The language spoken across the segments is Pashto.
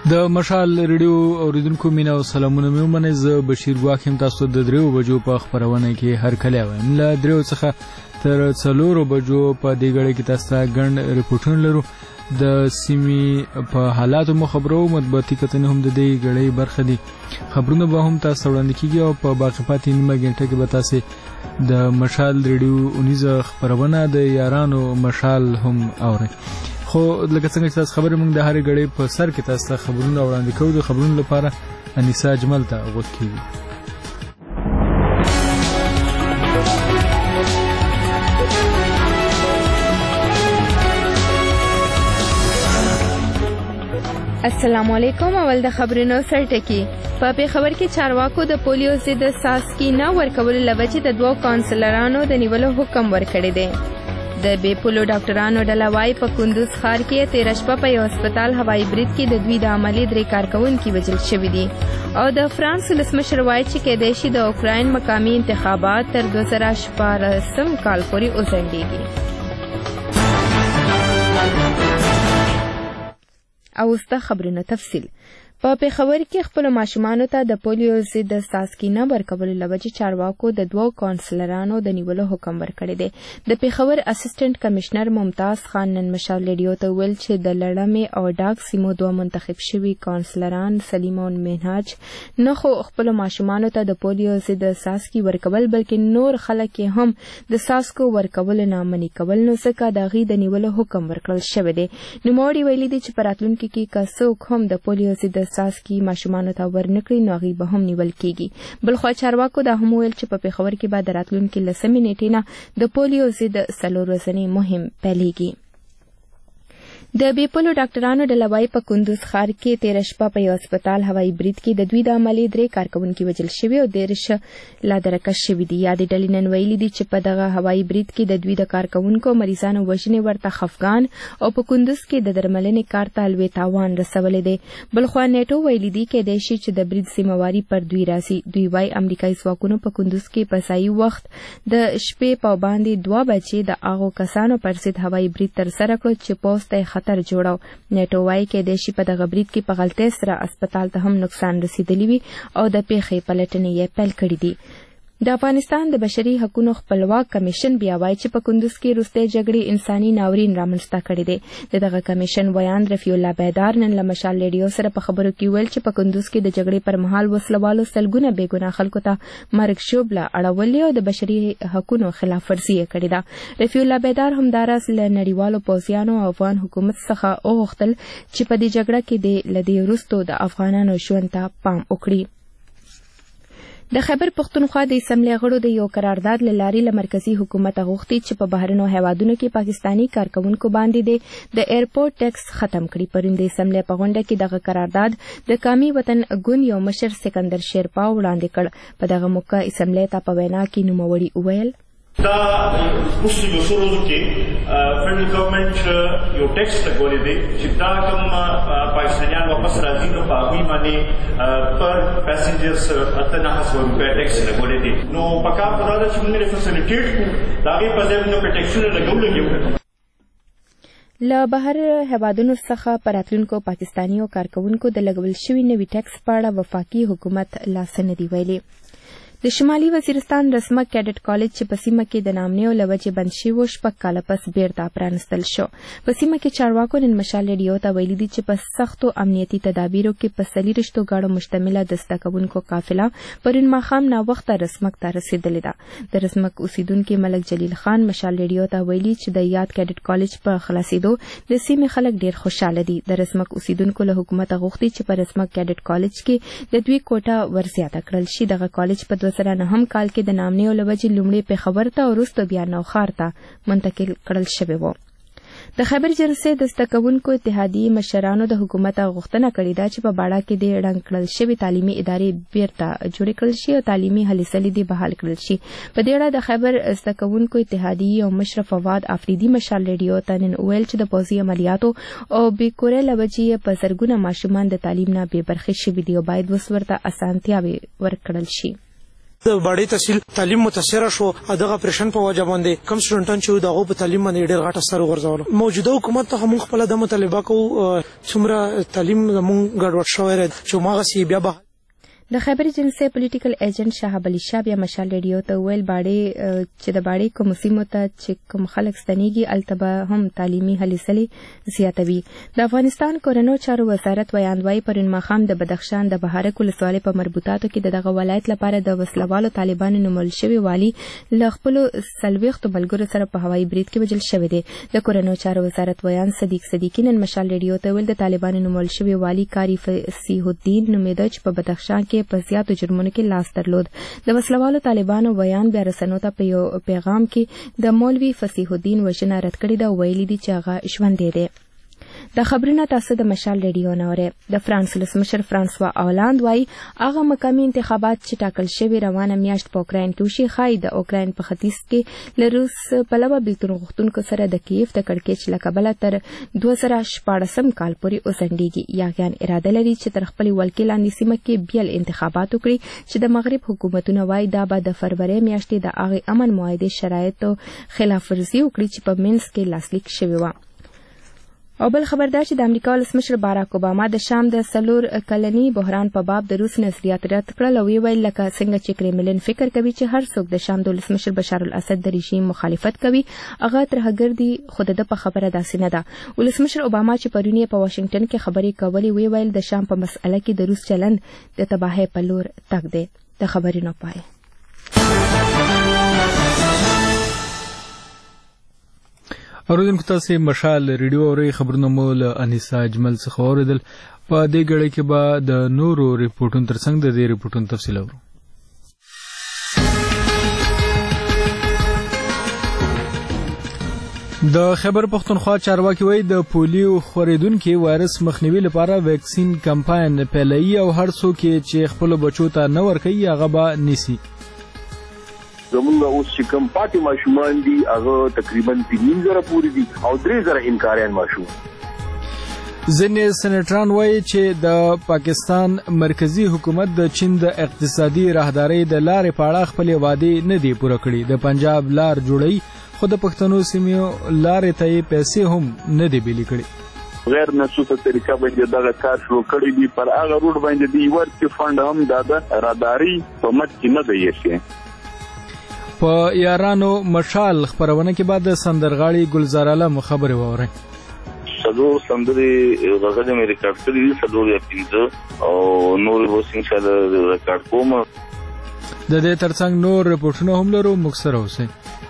د مشال ریډیو اوریدونکو مینه او سلامونه مې ومنئ. زه بشیر ګواښ یم. تاسو د 3 بجو په خپرونه کې هرکلی وایم. له 3 څخه تر 4 بجو په دې غړي کې تاسو ته ګڼ ریپورټونه لرو. د سیمې په حالاتو مو خبرو، مطبوعاتي کتنې هم د دې غړي برخه دي. خبرونه به هم تاسو وړاندې کیږي او په باقي پاتې نیمه غنټه کې به تاسو د مشال ریډیو اونیزه خبرونه د یارانو مشال هم اورئ. خو لکه څنګه چې تاسو خبرې موږ د هرې غړي په سر کې تاسو ته خبرونه وړاندې کوو. د خبرونو لپاره انیسا اجمل ته غوږ کیږي. السلام علیکم. اول د خبرونو سرټکی. په پیښور کې چارواکو د پولیو ضد څاڅکي نه ورکولو له وجې د 2 کونسلرانو د نیولو حکم ورکړی دی. د بیپولو ډاکټرانو ډله وايي په کندوز ښار کې 13 شپه په یو هسپتال هوایي برید کې د دوی د عملي 3 کارکوونکي وژل شوي دي. او د فرانس ولسمشر وايي چې کېدای شي د اوکراین مقامي انتخابات تر 2014 کال پورې وځنډېږي. او اوس د خبرونو تفصیل. په پیښور کې خپل ماشومانو ته د پولیو ضد څاڅکي نه ورکولو له وجې چارواکو د 2 کونسلرانو د نیولو حکم ورکړی دی. د پیښور اسسټنټ کمشنر ممتاز خان نن مشال ریډیو ته ویل چې د لړمې او ډاک سیمو 2 منتخب شوي کونسلران سلیمان منهاج نه خو خپل ماشومانو ته د پولیو ضد څاڅکي ورکول بلکې نور خلک هم د څاڅکو ورکول نه منې کول، نو ځکه د هغوی د نیولو حکم ورکړل شوی دی. نوموړي ویلي دي چې په راتلونکي کې که څوک هم د پولیو ضد څاڅکي ماشومانو ته ورنکړي نو هغوی به هم نیول کیږي. بلخوا چارواکو دا هم ویل چې په پیښور کې به د راتلونکي 10 نیټې نه د پولیو ضد 4 ورځنی مهم پیلیږي. د بیپولو ډاکټرانو ډله وايي په کندوز ښار کې 13 شپه په یو هسپتال هوایي برید کې د دوی د عملي 3 کارکوونکي وژل شوي او 13 لا درکه شوي دي. یادې ډلې نن ویلي دي چې په دغه هوایي برید کې د دوی د کارکوونکو مریضانو وژنې ورته خفګان او په کندوز کې د درملنې کار ته لوی تاوان رسولی دی. بلخوا نیټو ویلي دي کېدای شي چې د برید ذمهواري پر دوی راځي. دوی وايي امریکایي ځواکونو په کندوز کې په ځایي وخت د شپې په باندې 2 بجې د هغو کسانو پر ضد هوایي برید ترسره کړ چې پوځ ته خطر جوړاو. نیټو وايي کېدای شي په دغه برید کې په غلطۍ سره اسپتال ته هم نقصان رسیدلی وي او د پیښې پلټنې یې پیل کړې دي. د افغانستان د بشري حقوقو خپلواک کمیشن بیا وایي چې په کندوز کې وروستۍ جګړې انساني ناورین رامنځته کړی دی. دغه کمیشن ویان رفیع الله بیدار نن له مشال ریډیو سره په خبرو کې ویل چې په کندوز کې د جګړې پر مهال وسلوالو سلګونه بېګناه خلکو ته مرګ ژوبله اړولې او د بشري حقوقو خلاف ورزي یې کړې ده. رفیع الله بیدار همداراز له نړیوالو پوځیانو او افغان حکومت څخه وغوښتل چې په دې جګړه کې له دې وروسته د افغانانو ژوند ته پام وکړي. د خیبر پښتونخوا د اسمبلۍ غړو د یو قرارداد له لارې له مرکزي حکومت غوښتي چې په بهرنیو هیوادونو کې پاکستاني کارکوونکو باندې د ایرپورټ ټیکس ختم کړي. پرون د اسمبلۍ په غونډه کې دغه قرارداد د قومي وطن ګوند یو مشر سکندر شیرپا وړاندې کړ. په دغه موقع اسمبلۍ ته په وینا کې نوموړي وویل دا اوس یو څو ورځو کې فدرل ګورنمنټ یو ټیکس لګولی دی چې دا کوم پاکستانیان واپس راځي نو په هغوی باندې پر پیسنجرز 8,900 روپۍ ټیکس لګولی دی. نو پکار په دا ده چې موږ یې فیسیلیټیټ کړو، د هغې په ځای موږ په ټیکسونه لګولو. له بهر هیوادونو څخه په راتلونکو پاکستاني کارکوونکو د لګول شوي نوي ټیکس په اړه وفاقي حکومت لا څه نه دي ویلي. د شمالي وزیرستان رسمک کیډټ کالج چې په سیمه کې د نامنیو له وجې بند شوی و 6 کاله پس بیرته پرانستل شو. په سیمه کې چارواکو نن مشال ریډیو ته ویلي دي چې په سختو امنیتي تدابیرو کې په 40 ګاډو مشتمله د زده کوونکو قافله پرون ماښام ناوخته رسمک ته رسېدلې ده. د رسمک اوسیدونکي ملک جلیل خان مشال ریډیو ته ویلي چې د یاد کیډټ کالج په خلاصېدو د سیمې خلک ډېر خوشحاله دي. د رسمک اوسیدونکو له حکومت غوښتي چې په رسمک کیډټ کالج کې د دوی کوټه ورزیاته کړل شي. دغه کالج په 2009 کال کې د نامنیو له وجې لومړی پیښور ته او وروسته بیا نوښار ته منتقل کړل شوی و. د خیبر جلسې د زده کوونکو اتحادیې مشرانو د حکومت غوښتنه کړې ده چې په باړه کې د ړنګ کړل شوي تعلیمي ادارې بیرته جوړې کړل شي او تعلیمي هلې ځلې دې بحال کړل شي. په دې اړه د خیبر زده کوونکو اتحادیې او مشر فواد افریدي مشال ریډیو ته نن ویل چې د پوځي عملیاتو او بېکورۍ له وجې په زرګونه ماشومان د تعلیم نه بې برخې شوي دي او باید اوس ورته اسانتیاوې ورکړل شي. د باډي تحصیل تعلیم متاثر شو. دغه پرشن په وجه باندې کم سټوډنټان چې دغه په تعلیم باندې ډېر غټ اثر ورغورځول. موجوده حکومت ته موږ خپل د مطالبه کوو څومره تعلیم موږ ګډوډ شوی دی چې ماغه سی بیا به د خیبر ایجنسی پولیټیکل ایجنټ شهاب علي شاه بیا مشال ریډیو ته ویل چې د باډي کوم سیمو ته چې کوم خلک ستنیږي التبه هم تعلیمي هلې ځلې زیاتوي. د افغانستان کورنو چارو وزارت ویاندوی پرون ماښام د بدخشان د بهارک ولسوالۍ په مربوطاتو کې دغه ولایت لپاره د وسلوالو طالبانو نومول شوي والي له خپلو 40 ملګرو سره په هوایي برید کې وژل شوی دی. د کورنو چارو وزارت ویان صدیق صدیقي نن مشال ریډیو ته ویل د طالبانو نومول شوي والي کاری فصیح الدین نومیده چې په بدخشان کې په زیاتو جرمونو کې لاس درلود. د وسلوالو طالبانو بیان بیا رسنیو ته په یو پیغام کې د مولوي فصیح الدین وژنه رد کړې ده. ویلي دي چې هغه ژوندی دی. د خبرونه تاسو د مشال ریډیو نه اورئ. د فرانس ولسمشر فرانسوا اولاند وایي هغه مقامي انتخابات چې ټاکل شوي روانه میاشت په اوکراین کې وشي ښایي د اوکراین په ختیځ کې له روس پلوه بېلتون غوښتونکو سره د کیف د کړکېچ له کبله تر 2014 کال پورې وځنډېږي. یاغیان اراده لري چې تر خپلې ولکې لاندې سیمه کې بیل انتخابات وکړي چې د مغرب حکومتونه وایي دا به د فروری میاشتې د هغې امن معاهدې شرایطو خلاف ورزي وکړي چې په مینسک کې لاسلیک شوې وه. او بل خبردار چې د امریکا ولسمشر باراک اوباما د شام د 4 کلني بحران په باب د روس نظریات رد کړل او ویل لکه څنګه چې کرملین فکر کوي چې هر څوک د شام د ولسمشر بشار الاسد د رژیم مخالفت کوي هغه ترهګر دي. خو د په خبره داسې نه ده. ولسمشر اوباما چې پرون یې په واشنگټن کې خبرې کولې ویل د شام په مسأله کې د روس چلند د تباهۍ په لور تګ دی. د خبرونو پای. اوریدونکو تاسو مشال ریډیو اورئ. خبرونه مو له انیسا اجمل څخه اوریدل. په دې غړي کې به د نورو ریپورتونو ترڅنګ د دې ریپورتونو تفصیل اورو. د خیبر پختونخوا چارواکي وایي د پولیو خورېدونکي وایرس مخنیوي لپاره ویکسین کمپاین پیلوي او هر څوک چې خپل بچو ته نه ورکوي هغه به نیسي. زمونږ اوس چې کوم پاتې ماشومان دي هغه تقریبا 3000 پورې دي او 3000 انکاریان ماشوم. ځینې سېنیټران وایي چې د پاکستان مرکزی حکومت د چین د اقتصادي راهدارۍ د لارې په اړه خپلې وعدې نه دي پوره کړي. د پنجاب لار جوړوي خو د پښتنو سیمې لارې ته یې پیسې هم نه دي بیلې کړي. غیر نصوصه طریقه باندې دغه کار شروع کړی دی. پر هغه روډ باندې دی ورته فند هم د راداري په مت کې نه دی شي. په یارانو مشال خبرونه کې بعد سندرغاړي گلزار عالم خبرې ووري. څلور سندرې غږونه مې ریکارډ کړې دي، څلور یا پنځه او نور به ان شاء الله ریکارډ کوم. د دې ترڅنګ نور ریپورتونه هم لرو، موږ سره اوسئ.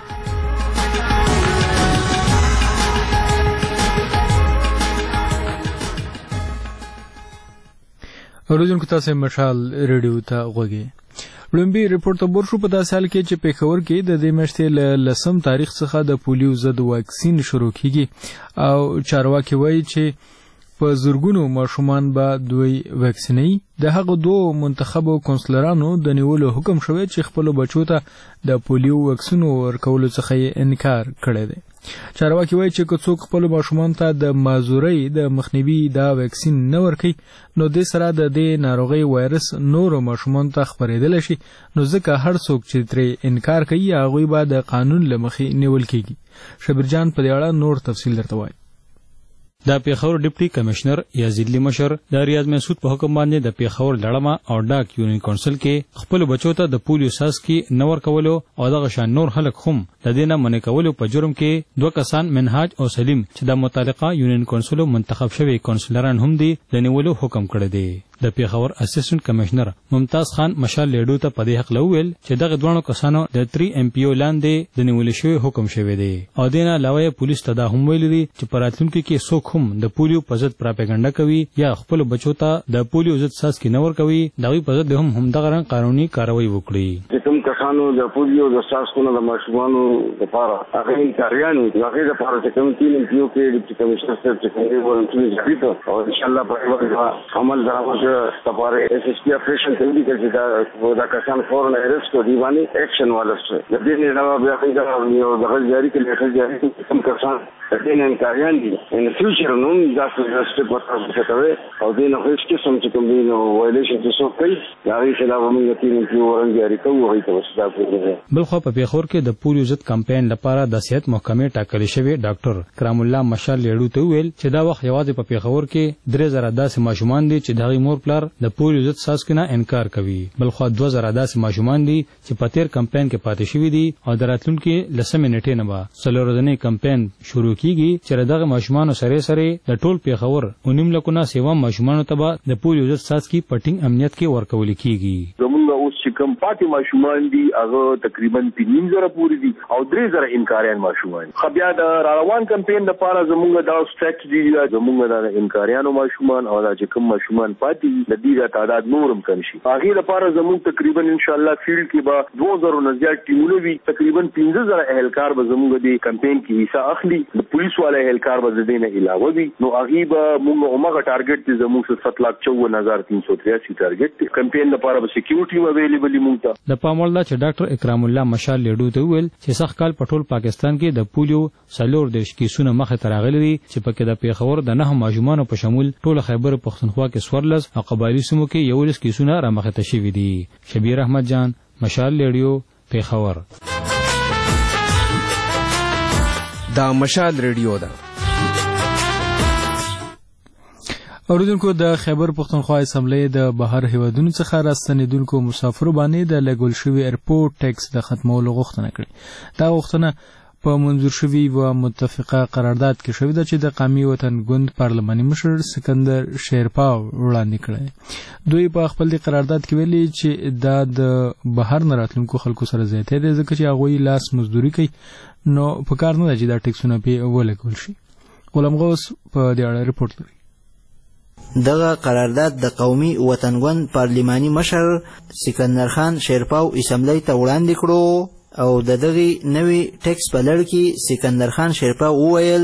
اوریدونکو تاسو مشال ریډیو ته غوږی. لومبي ریپورت ته ورشو په داسې حال کې چې پیښور کې د دې میاشتې له 10 تاریخ څخه د پولیو ضد واکسین شروع کیږي او چارواکي وایي چې په زورګونو ماشومان به دوی واکسیني. د هغه دوه منتخبو کونسلرانو د نیولو حکم شوی چې خپل بچو ته د پولیو واکسین ورکولو څخه انکار کړی دی. چارواکي وایي چې که څوک خپل ماشومان ته د مازورۍ د مخنیوي دا واکسین نه ورکوي نو د سره د دې ناروغي وایرس نورو ماشومان ته خپرېدلی شي، نو ځکه هر څوک چې ترې انکار کوي هغوی به د قانون له مخې نیول کیږي. شبرجان په دې اړه نور تفصیل درته وایي. د پیښور ډیپټي کمشنر یزیدلی مشر د ریاض مسعود په حکم باندې د پیښور لړمه او ډاک یونین کونسل کې خپل بچو ته د پولیو ساسکي نور کولو او دغه شان نور خلک هم د دینه منې کولو په جرم کې دوه کسان منهاج او سلیم چې د متعلقه یونین کونسل منتخب شوی کونسلران هم دي د نیولو حکم کړی دی. د پیښور اسسټنټ کمشنر ممتاز خان مشال لیډو ته په دې حق لویل چې دغه دوه کسانو د 3 MPO لاندې د نیول شوی حکم شوی دی او دینه علاوه پولیس ته دا هم ویل دي چې پراتونکو کې څوک هم د پولیو په ضد پراپګاندا کوي یا خپل بچو ته د پولیو ضد ساسکي نور کوي دغه په ضد هم دغه قانوني کاروایی وکړي. کوم کسانو د پولیو د ساسکونو د ماشومانو لپاره هغه کاریانو هغه د لپاره چې کوم 3 MPO کې د کمشنر سره چې کومه ورنټي ځکه او ان شاء الله په عمل درامه تباره SSP اپریشن کوي چې دا کسان فورن ارست او دیوانی اکشن والسته د دې نه بیا څنګه یو د غیر جاری کې لیکل جاری کوم کسان د دې انکاریان دي ان فیوچر مشرانو دا څه پتا څه کوي او دین هیڅ قسم چې کوم دی نو وایلیشن څه کوي دا غي خلاف موږ تین په ورنګ جاری کوو هي ته وسدا کوي. بلخو په پیښور کې د پولیو ضد کمپاین لپاره د صحت محکمې ټاکل شوی ډاکټر کرام الله مشال لیړو ته ویل چې دا وخت یوازې په پیښور کې 3000 داسې ماشومان دي چې دغه مور پلار د پولیو ضد څاڅکي نه انکار کوي. بلخو 2000 داسې ماشومان دي چې په تیر کمپاین کې پاتې شوی دي او د راتلونکي لسمې نیټې نه به څلورځنی کمپاین شروع کیږي چې دغه ماشومان سره د ټول پیښور 19 لکونه سیوا ماشومان ته به د پولیو ضد څاڅکي پټینګ امنیت کې ورکول کیږي. زمونږ اوس چې کم پاتې ماشومان دي هغه تقریبا 3000 پورې دي او 3000 انکاریان ماشومان. خبیا د روان کمپاین لپاره زمونږ دا سټریټجی دی زمونږ د انکاریانو ماشومان او د کوم ماشومان پاتې د دې تعداد نورم کم شي. هغه لپاره زمونږ تقریبا ان شاء الله فیلډ کې به 2000 نه زیات ټیمونه وي. تقریبا 15000 اهلکار به زمونږ د کمپاین کې حصہ اخلي. د پولیس والے اهلکار به زدينه علاوه وي. نو هغه به موږ عمره ټارګټ دي زموږ 7,54,383 ټارګټ کمپاین لپاره به سکیورټي اویلیبل مونږ ته. د پاموړ دا چې ډاکټر اکرام الله مشال لیډو ته ویل چې سخت کال په ټول پاکستان کې د پولیو سلور د کیسونو مخه تراغلي دي چې پکې د پیښور د 9 ماشومان په شمول ټول خیبر پختونخوا کې سورلس او قبایلی سیمو کې 11 کیسونه را مخه ته شوي دي. شبیر احمد جان مشال لیډیو پیښور. دا مشال ریډیو ده. اوریدونکو د خیبر پختونخوا اسمبلی د بهر هیوادونو څخه راستنیدونکو مسافرو باندې د لګول شوی ایرپورټ ټیکس د ختمولو غوښتنه کړې. دا غوښتنه په منظور شوی و متفقه قرارداد کې شوی ده چې د قومي وطن ګوند پارلماني مشر سکندر شیرپا وړاندې کړی. دوی په خپل قرارداد کې ویلي چې دا د بهر نه راتلونکو خلکو سره زیاته دي ځکه چې هغوی لاس مزدوري کوي نو په کار نه ده چې دا ټیکسونه په ولګول شي. غلام غوث په دې اړه رپورټ لري. دغه قرارداد د قومي وطنګوند پارلماني مشر سکندر خان شیرپاو اسمبلی ته وړاندې کړو او د دغه نوي ټیکس په لړ کې سکندر خان شیرپاو وویل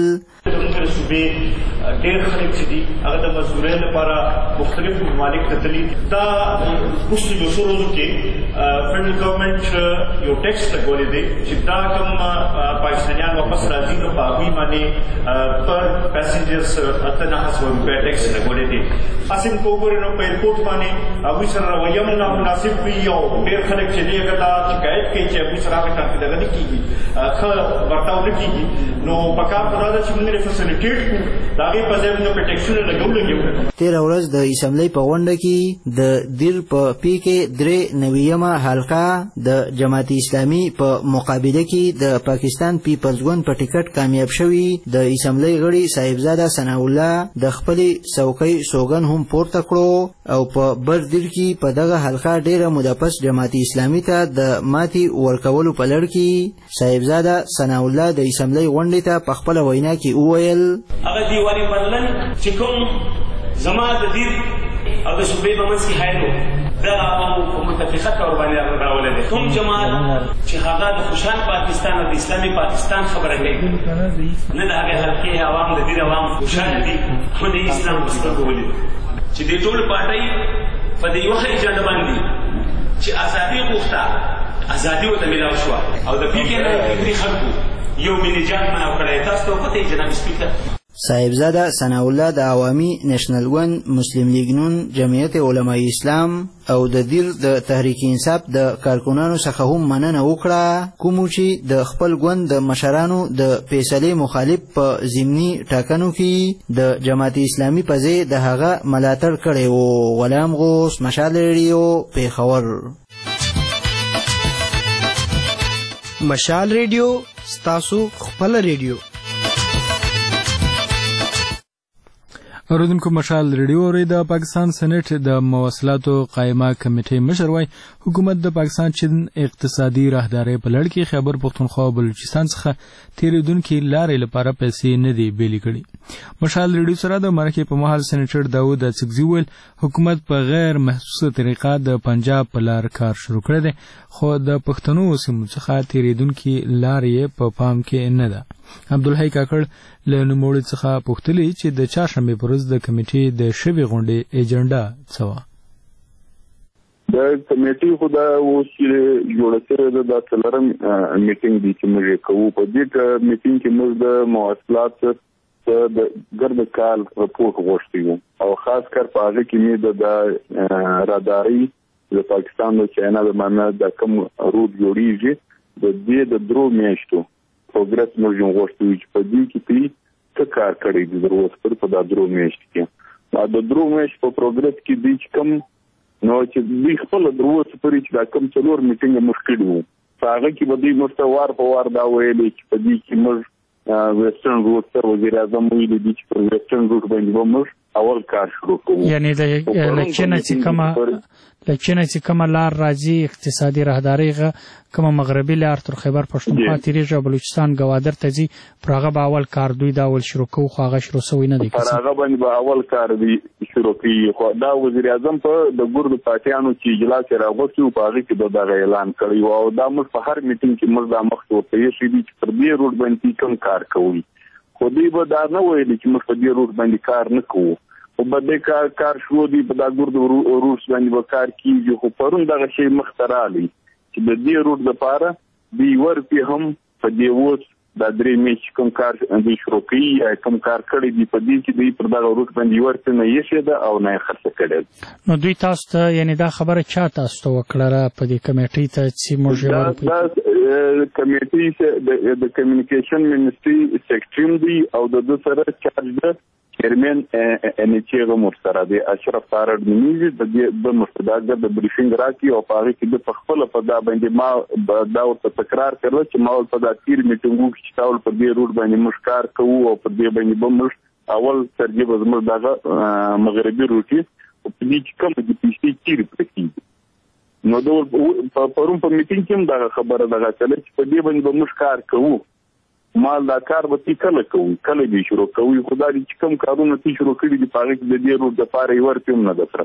ډېر خلک چې دي هغه د مزدورۍ لپاره مختلف ممالک ته تللي. دا وروستو یو څو ورځو کې فدرل ګورنمنټ یو ټیکس لګولی دی چې دا کوم پاکستانیان واپس راځي نو په هغوی باندې پر پیسنجرز 8,900 روپۍ ټیکس لګولی دی. هسې هم که وګورئ نو په ایرپورټ باندې هغوی سره رویه هم نامناسب وي او ډېر خلک چې دی هغه دا شکایت کوي چې هغوی سره هغه دغه نه کېږي ښه ورتاو نه کېږي. نو په کار خو دا ده چې موږ یې فیسیلیټیټ کړو د هغې په ځای موږ په ټیکسونه لګو. تېره ورځ د اسمبلی په غونډه کې د دیر په پی کې 93 حلقه د جماعت اسلامي په مقابله کې د پاکستان پیپلز ګوند په ټیکټ کامیاب شوي. د اسمبلی غړي صاحبزاده ثناء الله د خپلې څوکۍ سوګن هم پورته کړو او په بر دیر کې په دغه حلقه ډېره موده پس جماعت اسلامي ته د ماتې ورکولو په لړ کې صاحبزاده ثناء الله د اسمبلی غونډې ته په خپله وینا کې وویل هغه دیواني بدلن چې کوم زما د دیر او د صوبې په منځ کې حایل و دا عوامو په متفقه طور باندې راولی دی. کوم جماعت چې هغه د خوشحال پاکستان او د اسلامي پاکستان خبره کوي نه د هغې حلقې عوام د دیر عوام خوشحاله دي خو د اسلام په سترګو ولید چې دې ټولو پارټۍ په دې یوه ایجنډه باندې چې ازادي غوښته ازادي ورته میلاو شوه او د پی کې نه فکري خلکو یو مینجان مناو کړی. تاسو ته وکتئ جناب سپیکر صاحبزاده ثناء الله د عوامي نیشنل ګوند مسلم لیگ نون جمعیت علماء اسلام او د دیر د تحریک انصاف د کارکنانو څخه هم مننه وکړه کومو چې د خپل ګوند د مشرانو د فیصلې مخالف په ضمني ټاکنو کې د جماعت اسلامي په ځای د هغه ملاتړ کړی و. غلام غوث مشال ریډیو پیښور. مشال ریډیو ستاسو خپل ریډیو. اوریدونکو مشال ریډیو د پاکستان سېنات د مواصلاتو قائمه کمیټې مشر وای حکومت د پاکستان چین اقتصادي راهدارۍ په لړ کې خیبر پختونخوا او بلوچستان څخه تیریدونکو لارې لپاره پیسې نه دی بیلې کړي. مشال ریډیو سره د مرکه په مهال سېنیټر داوود اڅکزي ویل حکومت په غیر محسوسه طریقه د پنجاب په لار کار شروع کړی دی خو د پښتنو سیمو څخه تیریدونکو لارې په پام کې نه ده. عبدالحی کاکړ له نوموړي څخه پوښتلي چې د چهارشنبې په ورځ د کمیټې د شوې غونډې ایجنډا څه وه. د کمیټې خو دا اوس چې جوړه شوې ده دا څلورم میټینګ دی چې موږ یې کوو. په دې میټینګ کې موږ د مواصلات د ګرد کال رپورټ غوښتي وو او خاص کر په هغه کې مې د راداري د پاکستان او چاینا د مامل د کوم روټ جوړیږي د دې د درو میاشتو پروګرس موږ غوښتو چې په دې کې څه کار کړی دی ضرورت په د درو میاشتو کې د درو میاشتو په پروګرس کې د کوم نو چې دوی خپل ضرورت پرې چې دا کوم څلور میټینګ مشکل وو هغه کې به دوی مستوار په وار دا ویلي چې په دې کې موږ ویسټرن روټ سره وزیر اعظم ویلي دي چې په ویسټرن روټ باندې به موږ اول کار شروع کوو یعنی د لچنه چې کومه لار راځي اقتصادي راهداري کومه مغربي لار تر خیبر پښتونخوا تیریږي او بلوچستان ګوادر ته ځي پر هغه به اول کار دوی دا اول شروع کوو خو هغه شروع شوی نه دی پر هغه باندې به اول کار دی شروع کوي خو دا وزیر اعظم په د ګردو پارټیانو چې اجلاس راغوښتي په هغه کې دا اعلان کړی او دا موږ په هر میټینګ کې موږ دا مخ ورته یې شي چې پر دې روټ باندې کوم کار کوي خو دوی به دا نه ویلي چې موږ په دې روټ باندې کار نه کوو او بده کار شروع دی په دا ګردو روټ باندې به کار کیږي خو پرون دغه شی مخترالي چې د دې روټ لپاره دی ورته هم په دې ووس دا درې میاشتې کوم کار د شروع کوي کوم کار کړی دی په دې کې دوی پر دغه روټ باندې ورته نه یې ده او نه خرڅ کړي نو دوی تاسو ته یعنی دا خبره چا تاسو ته وکړه په دې کمیټې ته چې موږ دا کمیټې د کمیونیکیشن منیسټري سیکریټری دی او د سره چارج ده چیرمن ان چې غمر سره دی اشرف فارد نیوز د مستداګ د بریفینګ راکی او پاره کې د خپل په دا باندې ما دا ورته تکرار کړل چې ما په دا تیر میټینګو کې تاول په دې روټ باندې مشکار کوو او په دې باندې بمش اول ترجیح زموږ دغه مغربي روټي او په دې کې کوم د پیسې تیر پکې نو دا پرون په میټینګ کې دا خبره ده چې په دې باندې مشکار کوو مال دا کار به کله کوي کله به شروع کوي خدای دې کوم کارونه چې شروع کړي دي پاره کې د دې روټ د پاره ورته نه د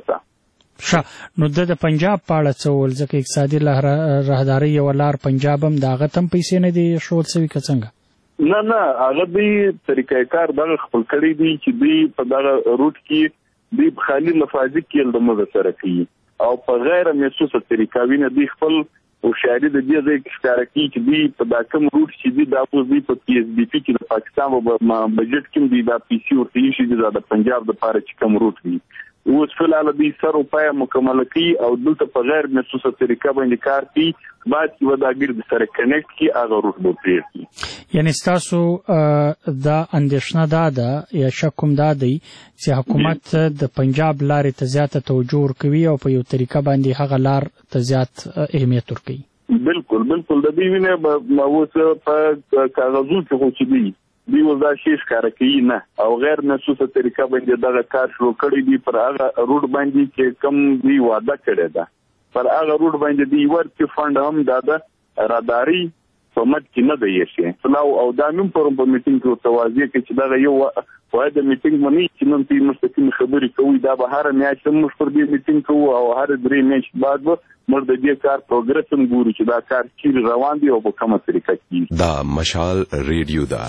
سرته نو د پنجاب پاړه څول ځکه اقتصادي راهداري یو لار پنجاب هم داغه تم پیسې نه دي شول سوي څنګه نه هغه دې طریقې کار دغه خپل کړی دي چې دې په دغه روټ کې دې خالي لفاظي کې د مزه سره کوي او په غیر محسوسه طریقه ویني دې خپل او شاعري د دې ځای کې ښکارا کوي چې دوی په دا کوم روټ چې دوی دا اوس دوی په پی ایس بي پی کې د پاکستان په بجټ کې دوی دا پی سی ورته شي د پنجاب د پاره چې کوم روټ وي اوس فلال دوی سر او پای مکمل کوي او دلته په غیر محسوسه طریقه باندې کار کوي بعد چې ودا ګرد سره کنیکټ کی هغه روټ به پریږدي یعنی تاسو دا اندیشنه ده یا شکوم ده دی چې حکومت د پنجاب لارې ته زیاته توجه ورکوي او په یو طریقه باندې هغه لار ته زیات اهمیت ورکوي بالکل د دې وینه ما اوس په کاغذو کې خو چې دی وزا شي ښکارا کوي نه او غیر محسوسه طریقه باندې دغه کار شروع کړی دی پر هغه روټ باندې چې کم دی وعده کړی ده پر هغه روټ باندې دی ورته فند هم دا راداري سمت کې نه دی شي فلاو او دا نوم پر په میټینګ کې توازی کې چې دا یو وای د میټینګ منی چې نن په مستقیم خبرې کوي دا به هر میاشت موږ پر دې میټینګ کوو او هر درې میاشت بعد موږ د دې کار پروګرس هم ګورو چې دا کار چیرې روان دی او په کومه طریقه کې دا مشال ریډیو دا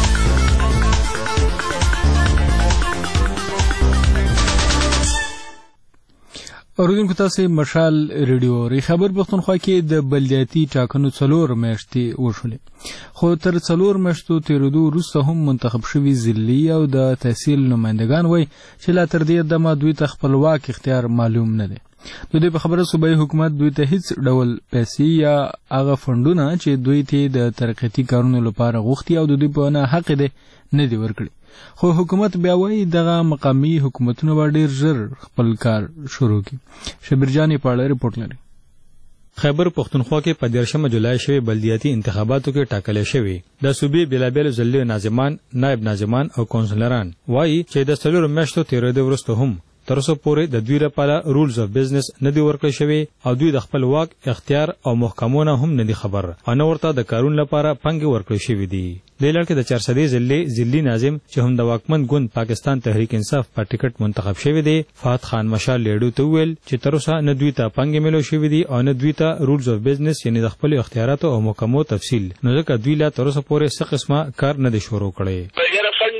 اوریدونکو تاسو مشال ریډیو ری خبر پښتونخوا کې د بلدیاتي ټاکنو څلور میاشتې وشولې خو تر څلور میاشتو تیرېدو وروسته هم منتخب شوي ضلعي او د تحصیل نمایندګان وایي چې لا تر دې دمه دوی ته خپلواک اختیار معلوم نه دی د دې په خبره صوبایي حکومت دوی ته هیڅ ډول پیسې یا هغه فندونه چې دوی ته د ترقیتي کارونو لپاره غوښتي او د دوی په نه حق دي نه دی ورکړي خو حکومت بیا وایي دغه مقامی حکومتونه به ډیر ژر خپل کار شروع کړي شبرجان په اړه رپورټ لري خیبر پښتونخوا کې په 13 جولای شوی بلدیاتي انتخاباتو کې ټاکل شوی د صوبې بلابل ضلع ناظمان نائب ناظمان او کونسلران وایي چې د څلور میاشتو تیرېدو وروسته هم تر اوسه پورې د دوی لپاره رولز اف بزنس نه دی ورکړل شوی او دوی د خپل واک اختیار او محکمونه هم نه دي خبر او نه ورته د کارون لپاره پنګ ورکړل شوی دی د لړ کې د 400 ضلعي ناظم چې هم د واکمن ګوند پاکستان تحریک انصاف په ټیکټ منتخب شوی دی فهد خان مشال لیډو ته ویل چې تر اوسه نه دوی ته پنګ ملو شوی دی او نه دوی ته رولز اف بزنس یعنی د خپل اختیاراتو او محکمو تفصیل نو ځکه دوی لا تر اوسه پورې څه قسمه کار نه دی شروع کړی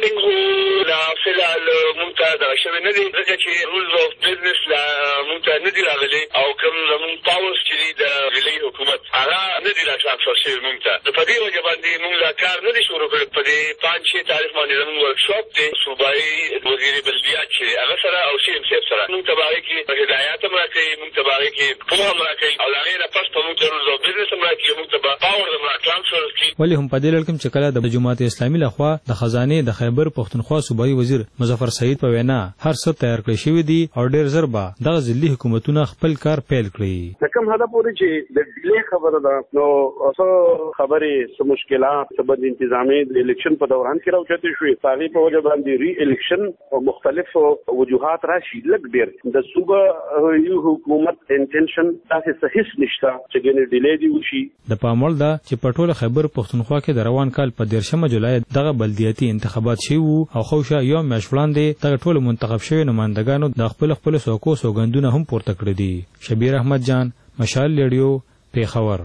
دا شوی نه دی ځکه چې رولز اف بزنس لا مونږ نه دی راغلي او کوم زمون پاورز چې د ضلعي حکومت هغه نه دي لا ترانسفر شوي مونږ ته نو په دې وجه باندې مونږ لا کار نه دي شروع کړی په دې 5-6 تاریخ باندې زموږ ورکشاپ دی صوبایي وزیر بلدیات چې هغه سره او سی ام صاحب سره مونږ ته باغې کې هدایات هم راکوي مونږ ته باغې کې پوهه هم راکوي او د هغې نه پس په مونږ ته رولز او بزنس هم راکوي مونږ ته به پاور هم راټرانسفر کړي. ولې هم په دې لړ کې چې کله د جماعت اسلامي لخوا د خزانې د خیبر پښتونخوا صوبایي وزیر مظفر سعید په وینا هر څه تیار کړی شوي دي او ډېر ژر به دغه ځلي حکومتونه خپل کار پیل کړي. د کوم حدا پورې چې د ډیلې خبره ده نو اوسه خبرې څه مشکلات څه بد انتظامي د الیکشن په دوران کې راوچتې شوې هغې په وجه باندې ری الیکشن او مختلف وجوهات راشي لږ ډېر د صوبه یو حکومت انټینشن داسې صحیح نشته چې ګنې ډیلې دی وشي. د پاموړ ده چې په ټوله خیبر پښتونخوا کې د روان کال په 13 جولای دغه بلدیاتي انتخابات شوي وو او خوشه یو میاشت وړاندې دغه ټولو منتخب شوي نمایندګانو د خپلو سوګندونه هم پورته کړي دي. شبیر احمد جان، مشال ریډیو، پیښور.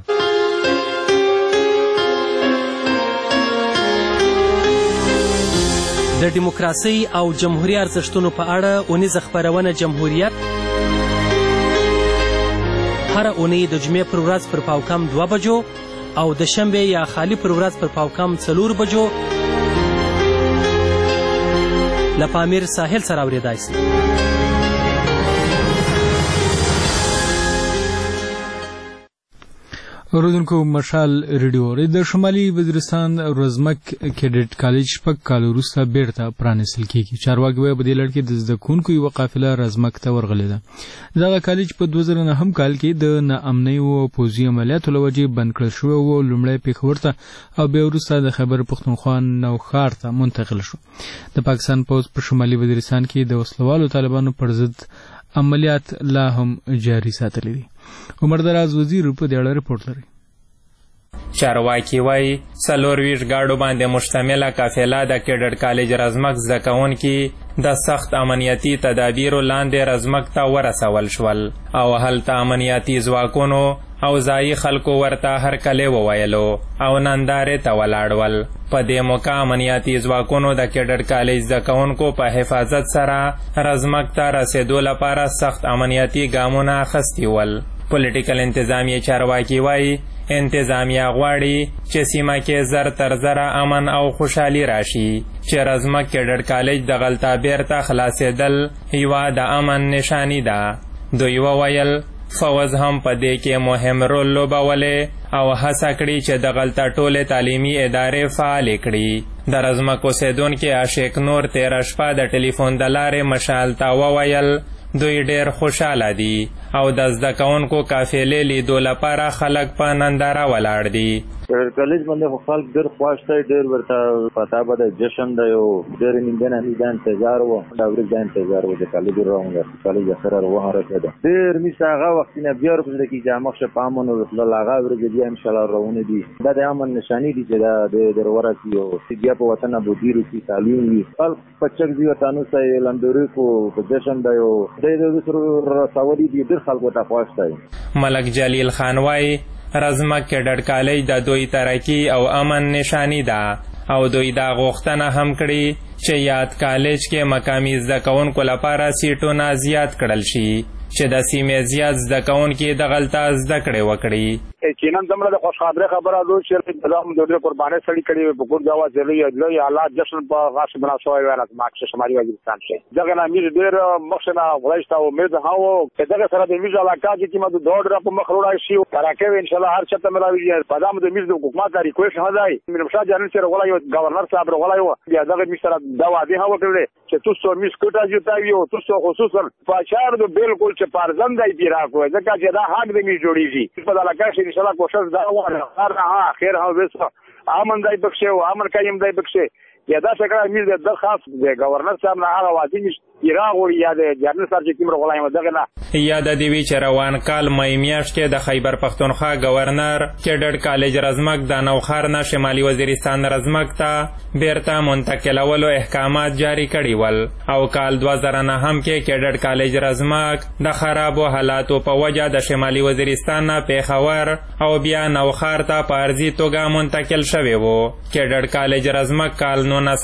د دیموکراسۍ او جمهوریت ارزښتونو په اړه اونیزه خپرونه جمهوریت هر اونۍ د جمعې پر ورځ پر پاوکم 2 بجو او د شنبې یا خالی پر ورځ پر پاوکم 4 بجو له پامیر ساحل سره اورېدای شي. اوریدونکو مشال ریډیو د شمالي وزیرستان رزمک کیډټ کالج شپږ کال وروسته بیرته پرانیستل کیږي. چارواکي وایي په دې لړ کې د زده کوونکو یوه قافله رزمک ته ورغلې ده. دغه کالج په 2009 کال کې د ناامنۍ او پوځي عملیاتو له وجې بند کړل شوی و. لومړی پېښور ته او بیا وروسته د خیبر پښتونخوا نوښار ته منتقل شو. د پاکستان پوځ په شمالي وزیرستان کې د وسلوالو طالبانو پر ضد عملیات لا هم جاري ساتلي دي. عمر دراز وزیر په دې اړه رپورټ لري. چارواکي وایي 24 ګاډو باندې مشتمله قافله د کیډټ کالج رزمک زده کوونکي د سخت امنیتي تدابیرو لاندې رزمک ته ورسول شول او هلته امنیتي ځواکونو او ځایي خلکو ورته هرکلی وویلو او نندارې ته ولاړول. په دې موقع امنیتي ځواکونو د کیډټ کالج زده کوونکو په حفاظت سره رزمک ته رسېدو لپاره سخت امنیتي ګامونه اخیستي ول. پولیټیکل انتظامیه چارواکي وایي انتظامیه غواړي چې سیمه کې زر تر زره امن او خوشحالي راشي چې رزمک کیډټ کالج د غلطه بیرته خلاصېدل یوه د امن نشانی ده. دوی وویل فوز هم په دې کې مهم رول لوبولی او هڅه کړي چې د غلطه ټولې تعلیمي ادارې فعالې کړي. د رزمک اوسېدونکي عاشق نور تېره شپه د ټلیفون د لارې مشال ته وویل دوی ډېر خوشحاله دي او د زده کوونکو قافلې لیدو لپاره خلک په ننداره ولاړ دي. کالج باندې خو خلک ډېر خوښ دی، ډېر ورته پته به د جشن دی او ډېر نیمګنه مې دا انتظار و دا ورځ دا انتظار و د کالج راوړل کالج اخره وهرته ډېر مې هغه وخت نه بیا ورپسې کې چې مخ شه پامن او هغه ورځ بیا ان شاء الله راونه دي. دا د امن نشانی دي چې دا د ورځ یو بیا په وطن ابودیرو کې تعلیم وي خلک په چک دی وطن سره لندوري کو په جشن دی او د رساولي دي ډېر خلکو ته خوښ دی. ملک جلیل خان وایي رزمک کیډټ کالج د دوی ترقی او امن نشانی ده او دوی دا غوښتنه هم کړي چې یاد کالج کې مقامي زده کوونکو لپاره سیټونه زیات کړل شي چې د سیمې زیات زده کوونکي دغلته زده کړې وکړي. یقینا زموږ د خوشخبری خبره ده چې نظام د دې قرباني سړي کړي په ګور جواز لري حالات جشن په غاښ بنا شوی وای راځي ماکس شمالي وزیرستان کې دغه نامیر ډېر مخشنه غوښتا امید هاو چې دغه سره د میز علاقه چې مده دوړ په مخ وړای شي ترکه ان شاء الله هر چاته ملاوي په دامه د میز د حکومت د ریکوېسټ هداي من مشا جنرال سره غوړای گورنر صاحب غوړای بیا دغه میز سره دا وعده هاو کړل چې تاسو میز کوټه جوړایو تاسو خصوصا پاچار د بالکل چې پارزند دی پیرا کوی ځکه چې دا حق د می جوړیږي په علاقه کې ان شاء الله کوشش دا وره خیر ها وسه امن دای بخشه او امن قایم دای بخشه یا دا څنګه میز د درخواست د گورنر صاحب نه هغه وادي ایراغ او یا د جنرال صاحب چې کوم غلایم دغه نه یا د دیوی چې روان کال مې میاشت کې د خیبر پښتونخوا گورنر کیډټ کالج رزمک د نوښار نه شمالي وزیرستان رزمک ته بیرته منتقلولو احکامات جاری کړي ول او کال 2009 هم کې کیډټ کالج رزمک د خرابو حالاتو په وجه د شمالي وزیرستان نه پیښور او بیا نوښار ته په ارضي توګه منتقل شوی و. کیډټ کالج رزمک کال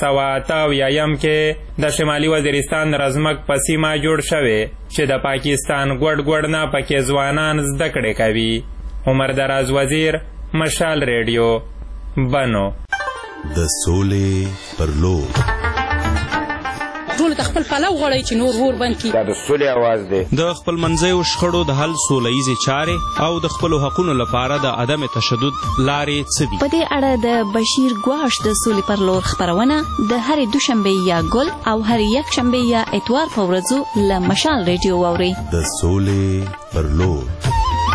1988 کې د شمالي وزیرستان رزمک په سیمه جوړ شوی چې د پاکستان ګوډ ګوډ نه پکې ځوانان زده کړې کوي. عمر دراز وزیر مشال ریډیو بنو. د سولې پر لور ټول د خپل پلو غواړي چې نور ور بند کی. دا د سولې आवाज دی. د خپل منځیو شخړو د حل سولهییزې چارې او د خپلو حقونو لپاره د عدم تشدد لارې څه دي؟ په دې اړه د بشیر ګواش د سولې پر لور خپرونه د هرې دوشنبې یا ګل او هرې یکشنبې یا اتوار په ورځو له مشال ریډیو واورئ. د سولې پر لور.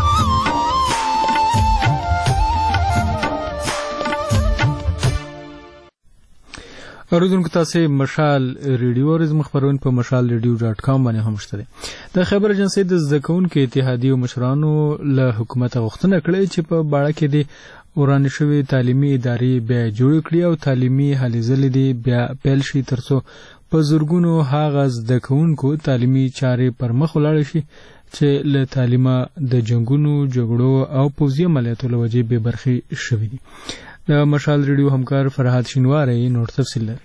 اوریدونکو تاسو مشال ریډیو ورځ خبرونه په mashalradio.com باندې هم شته. د خبر ایجنسی د ځکهونکو اتحادیو مشرانو له حکومت غوښتنه کړې چې په باړه کې د وران شوی تعلیمي ادارې بیا جوړ کړي او تعلیمي هلې ځلې دې بیا پیل شي ترڅو په زورګونو هغه ځکهونکو تعلیمي چارې پر مخ ولاړ شي چې له تعلیمه د جنگونو جګړو او پوځي عملیاتو له وجې بې برخې شوي دي. د مشال ریډیو همکار فرهاد شینواری نور تفصیل لري.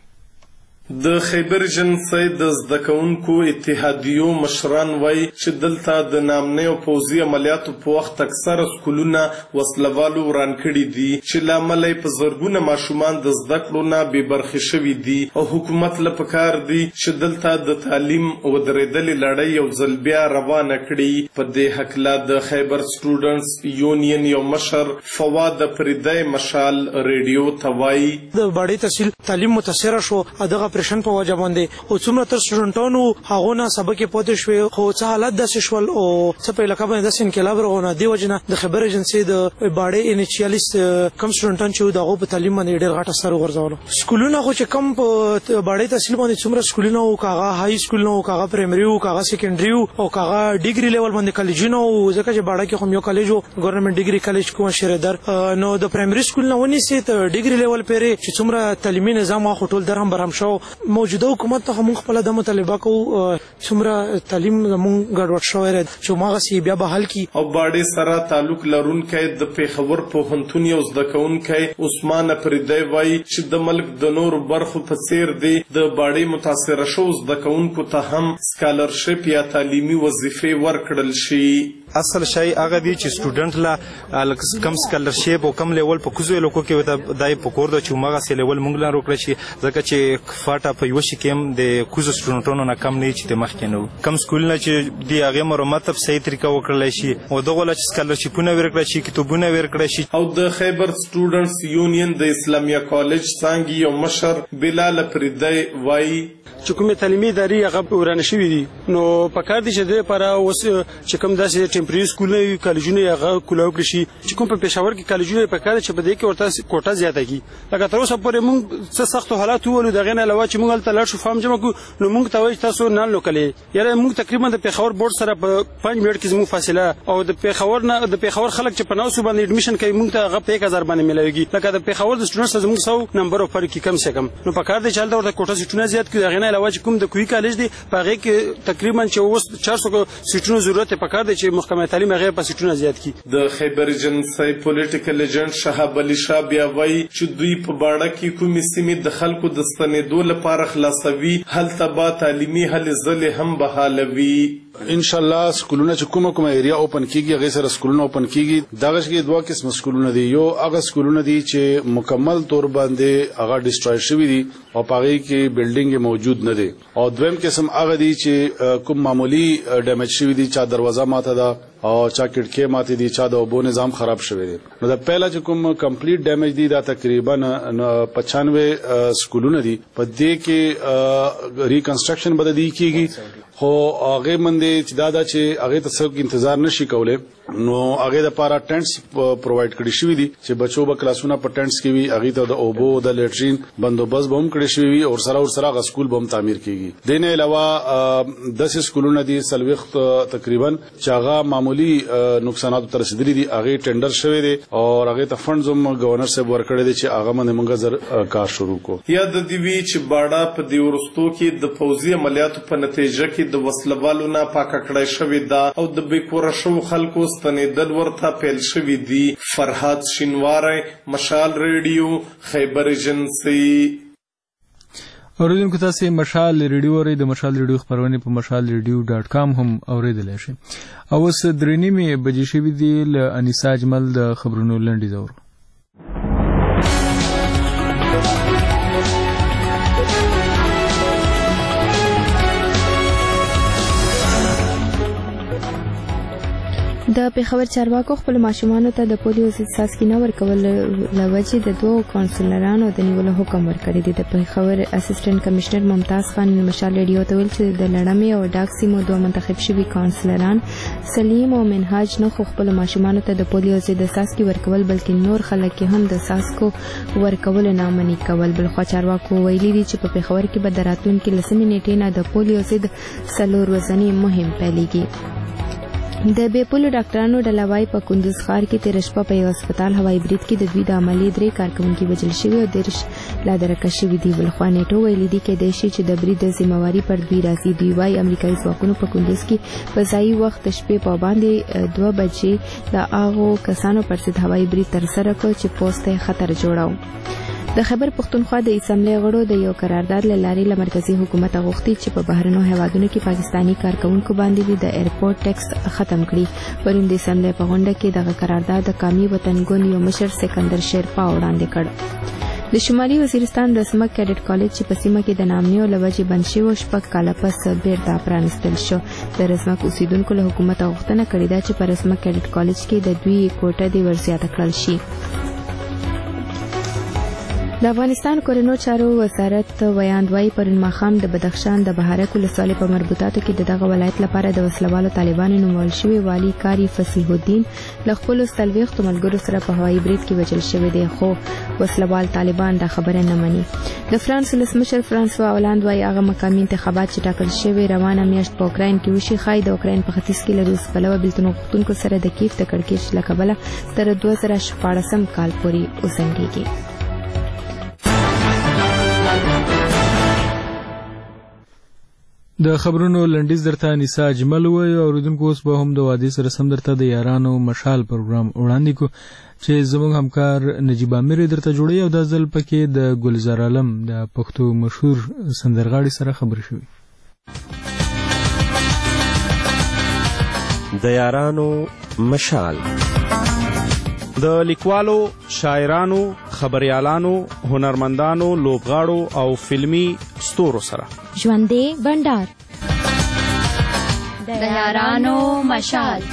د خیبر ایجنسی د زده کوونکو اتحادیو مشران وایي چې دلته د نامنۍ او پوځي عملیاتو په وخت اکثره سکولونه وسلوالو وران کړي دي چې له امله یې په زرګونه ماشومان د زده کړو نه بې برخې شوي دي او حکومت له پکار دی چې دلته د تعلیم ودرېدلې لړۍ یو ځل بیا روانه کړي. په دې هکله د خیبر سټوډنټس یونین یو مشر فواد فریدی مشال ریډیو ته وایي د باړې تحصیل تعلیم متاثره شو دغه پرشن په وجه باندې او څومره تر سټوډنټانو هغه نه سبق پاتې شوی خو څه حالت داسې شول او څه په لکه باندې داسې انقلاب راغونه دی وجنه د خبر ایجنسی د باړې انیشیالیست کم سټوډنټان چې دغه په تعلیم باندې ډېر غټ اثر ورغورځول. سکولونه خو چې کم په باړې تحصیل باندې څومره سکولونه او کاغه های سکول نو کاغه پرایمري او کاغه سیکنډري او کاغه ډیګري لیول باندې کالجونه او ځکه چې باړه کې هم یو کالج او ګورنمنت ډیګري کالج کوم شریدر نو د پرایمري سکول نه ونی سي ته ډیګري لیول پرې چې څومره تعلیمي نظام خو ټول درهم برهم شو. موجوده حکومت ته موږ خپل د مطالبه کو څومره تعلیم موږ ګډوډ شوی چې موږ سي بیا به حل کی. او باړې سره تعلق لرونکي د پیښور پوهنتون یو زده کوونکی عثمان فریدی وایي چې د ملک د نور برخو په څیر دی د باړې متاثره شو زده کوونکو ته هم سکالرشپ یا تعلیمي وظیفې ورکړل شي. اصل شی هغه دی چې سټوډنټ لا کم سکالرشپ او کم لیول په کوزو لکو کې وته دای په کور د چې ماغه سي لیول مونږ لا روکړی شي ځکه چې فاټه په یو شي کې د کوزو سټوډنټونو نه کم نه چې د مخ کې نو کم سکول نه چې دی هغه مرمت په صحیح طریقه وکړل شي او دغه لا چې سکالرشپونه ورکړل شي کتابونه ورکړل شي. او د خیبر سټوډنټس یونین د اسلامیه کالج څنګه یو مشر بلال فریدی وایي چې کومه تعلیمي ادارې هغه ورانه شوې دي نو په کار دي چې د لپاره اوس چې کوم داسې ټمپرری سکولونه کالجونه هغه کولاو کړی شي چې کوم په پېښور کې کالجونه په کار چې په دې کې ورته کوټه زیاته کی لکه تر اوسه پورې موږ څه سخت حالات وولو دغه نه علاوه چې موږ تل شو فهم جمع کو نو موږ ته وایي تاسو نه لوکلې یاره موږ تقریبا د پېښور بورډ سره په 5 منټ کې زموږ فاصله او د پېښور نه د پېښور خلک چې په ناسو باندې اډمیشن کوي موږ ته هغه په 1000 باندې ملويږي لکه د پېښور د سټوډنټس زموږ 100 نمبر او پر کې کم سے کم نو په کار دي چې ورته کوټه سټونه زیات کړي دغه نه علاوه چې کوم د کوی کالج دی په هغه کې تقریبا 400 سیټونو ضرورت پکار دی چې محکمه تعلیم هغه په سیټونو زیات کی. د خیبر ایجنسی پولیټیکل ایجنټ شهاب علي شاه بیا وایي چې دوی په باړه کې کومې سیمې د خلکو د ستنېدو لپاره خلاصوي هلته به تعلیمي هلې ځلې هم بحالوي. ان شاء الله سکولونه چې کومه ایریا اوپن کیږي هغه سره سکولونه اوپن کیږي دغه کې دوه قسم سکولونه دي یو هغه سکولونه دي چې مکمل تور باندې هغه ډیسټروي شوی دي او پاره کې بلډینګ موجود نه دي او دویم قسم هغه دي چې کوم معمولی ډیمیج شوی دي چا دروازه ماته ده او چا کټکې ماته دي چا د اوبو نظام خراب شوی دی نو دا پهلا چې کوم کمپلیټ ډیمیج دي دا تقریبا 95 سکولونه دي په دې کې ریکنسټرکشن بد دي کیږي خو هغه باندې چې دا چې هغه ته څوک انتظار نشي کولای نو هغه د پاره ټینټس پرووایډ کړی شوی دي چې بچو به کلاسونه په ټینټس کې وي هغه ته د اوبو د لیټرین بندوبست به هم کړی شوی وي او سره غ سکول به هم تعمیر کیږي دینه علاوه 10 سکولونه دي سلوخت تقریبا چې هغه معمولی نقصانات تر رسیدلي دي هغه ټینډر شوی دي او هغه ته فندز هم گورنر صاحب ورکړی دي چې هغه باندې موږ زر کار شروع کو یا د دیوی چې باړه په دی ورستو کې د پوځي عملیاتو په نتیجه کې د وسلوالو نه پاکه کړای شوی دا او د بیکوره شو خلکو ستنېدل ورته پیل شوی دی. فرهاد شینواری مشال ریډیو خیبر ایجنسی. اوریدونکو تاسو مشال ریډیو اورئ د مشال ریډیو خبرونه په mashalradio.com هم اوریدلای شئ. اوس درې نیمه بجې شوې دي ل انیسا اجمل د خبرونو لنډیز اورو. د پېښور چارواکو خپل ماشومانو ته د پولیو ضد څاڅکي نه ورکول لوجې د دوو کونسلرانو د نیولو حکم ورکړی دی. د پېښور اسسټنټ کمشنر ممتاز خان مشال ریډیو ته ویل چې د لړمې او ډاک سیمو دوه منتخب شوي کونسلران سلیم او منهاج نه خو خپل ماشومانو ته د پولیو ضد څاڅکي ورکول بلکې نور خلک هم د څاڅکو ورکول نه منې کول. بلخوا چارواکو ویلي دي چې په پېښور کې به د راتلونکي 10 نیټې نه د پولیو ضد 4 ورځنی مهم پیلېږي. د بیپولو ډاکټرانو ډله وايي په کندوز ښار کې تېره شپه په یو هسپتال هوایي برید کې د دوی د عملیې 3 کارکوونکي وژل شوي او 10 لا درکه شوي دي. بلخوا نیټو ویلي دي کېدای شي چې د برید د ذمہواري پر دوی راځي. دوی وايي امریکایي ځواکونو په کندوز کې په ځایي وخت د شپې په باندې 2 بجې د هغو کسانو پر ضد هوایي برید ترسره کړ چې پوسټ ته خطر جوړاو. د خیبر پښتونخوا د اسمبلی غړو د یو قرارداد له لارې له مرکزي حکومت غوښتي چې په بهرنیو هیوادونو کې پاکستاني کارکونکو باندې د ایرپورټ ټیکس ختم کړي. پرون د اسمبلی په غونډه کې دغه قرارداد د قومي وطنګون یو مشر سکندر شیرپا وړاندې کړ. د شمالي وزیرستان رسمک کیډټ کالج چې په سیمه کې د نامنیو له وجې بند شوی 6 کاله پس بیرته پرانستل شو. د رسمک اوسیدونکو له حکومت غوښتنه کړې ده چې په رسمک کیډټ کالج کې د دوی کوټه دې ورزیاته کړل شي. د افغانستان کورنو چارو وزارت ویاندوی پرون ماښام د بدخشان د بهارک ولسوالۍ په مربوطاتو کې دغه ولایت لپاره د وسلوالو طالبانو نومول شوي والي کاری فصیح الدین له خپلو 40 ملګرو سره په هوایي برید کې وژل شوی دی، خو وسلوال طالبان دا خبره نه مني. د فرانس ولسمشر فرانسوا هولند وايي هغه مقامي انتخابات چې ټاکل شوي روانه میاشت په اوکراین کې وشي ښایي د اوکراین په ختیځ کې له روس پلوه بېلتون غوښتونکو سره د کیف د کړکېچ له کبله تر 2014 کال پورې وځنډېږي. د خبرونو لنډیز درته نسا اجمل وایي او اوریدونکو اوس به هم د وادي سره سم درته د یارانو مشال پروګرام وړاندې کو چې زموږ همکار نجیب امیر درته جوړي او د ځل پکې د ګلزار عالم د پښتو مشهور سندرغاړي سره خبرې شوي. د یارانو مشال د لیکوالو، شاعرانو، خبریالانو، هنرمندانو، لوبغاړو او فلمی ستورو سره ژوندې بندر د یارانو مشال.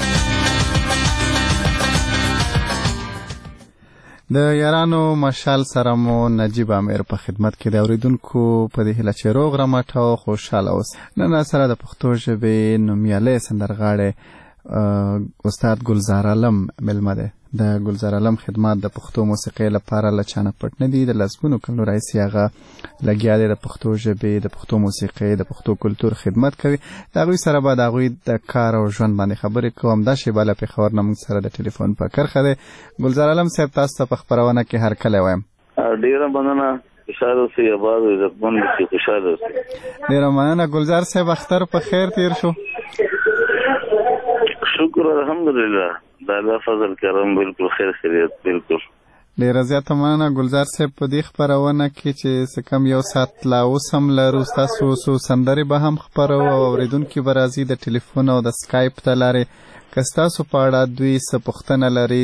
د یارانو مشال سره مو نجیب امیر په خدمت کې د اوریدونکو په دې هیله چې روغ رمټ او خوشاله اوس. نن سره د پښتو ژبې نومیالی سندرغاړی استاد ګلزار عالم ملمه ده. د ګلزار عالم خدمات د پښتو موسیقۍ لپاره له چانه پټ نه دي. د لسګونو کلونو راهیسې هغه لګیا دی د پښتو ژبې، د پښتو موسیقۍ، د پښتو کلتور خدمت کوي. د هغوی سره به د هغوی د کار او ژوند باندې خبرې کوو. همدا شیبه له پېښور نه موږ سره د ټلیفون په کرښه دی. ګلزار عالم صاحب، تاسو ته په خپرونه کې هرکلی وایم. ډېره مننه. خوشحاله اوسئ، اباد او عزتمند اوسئ، خوشحاله اوسئ. ډېره مننه. ګلزار صاحب، اختر په خیر تیر شو؟ شکر الحمدلله، د الله فضل کرم بالکل خیر خیریت بالکل. ډېره زیاته مننه ګلزار صاحب. په دې خپرونه کې چې څه کم یو ساعت لا اوس هم لرو، ستاسو څو سندرې به هم خپروو او اورېدونکي به راځي د ټلیفون او د سکایپ ته لارې. که ستاسو په اړه دوی څه پوښتنه لري،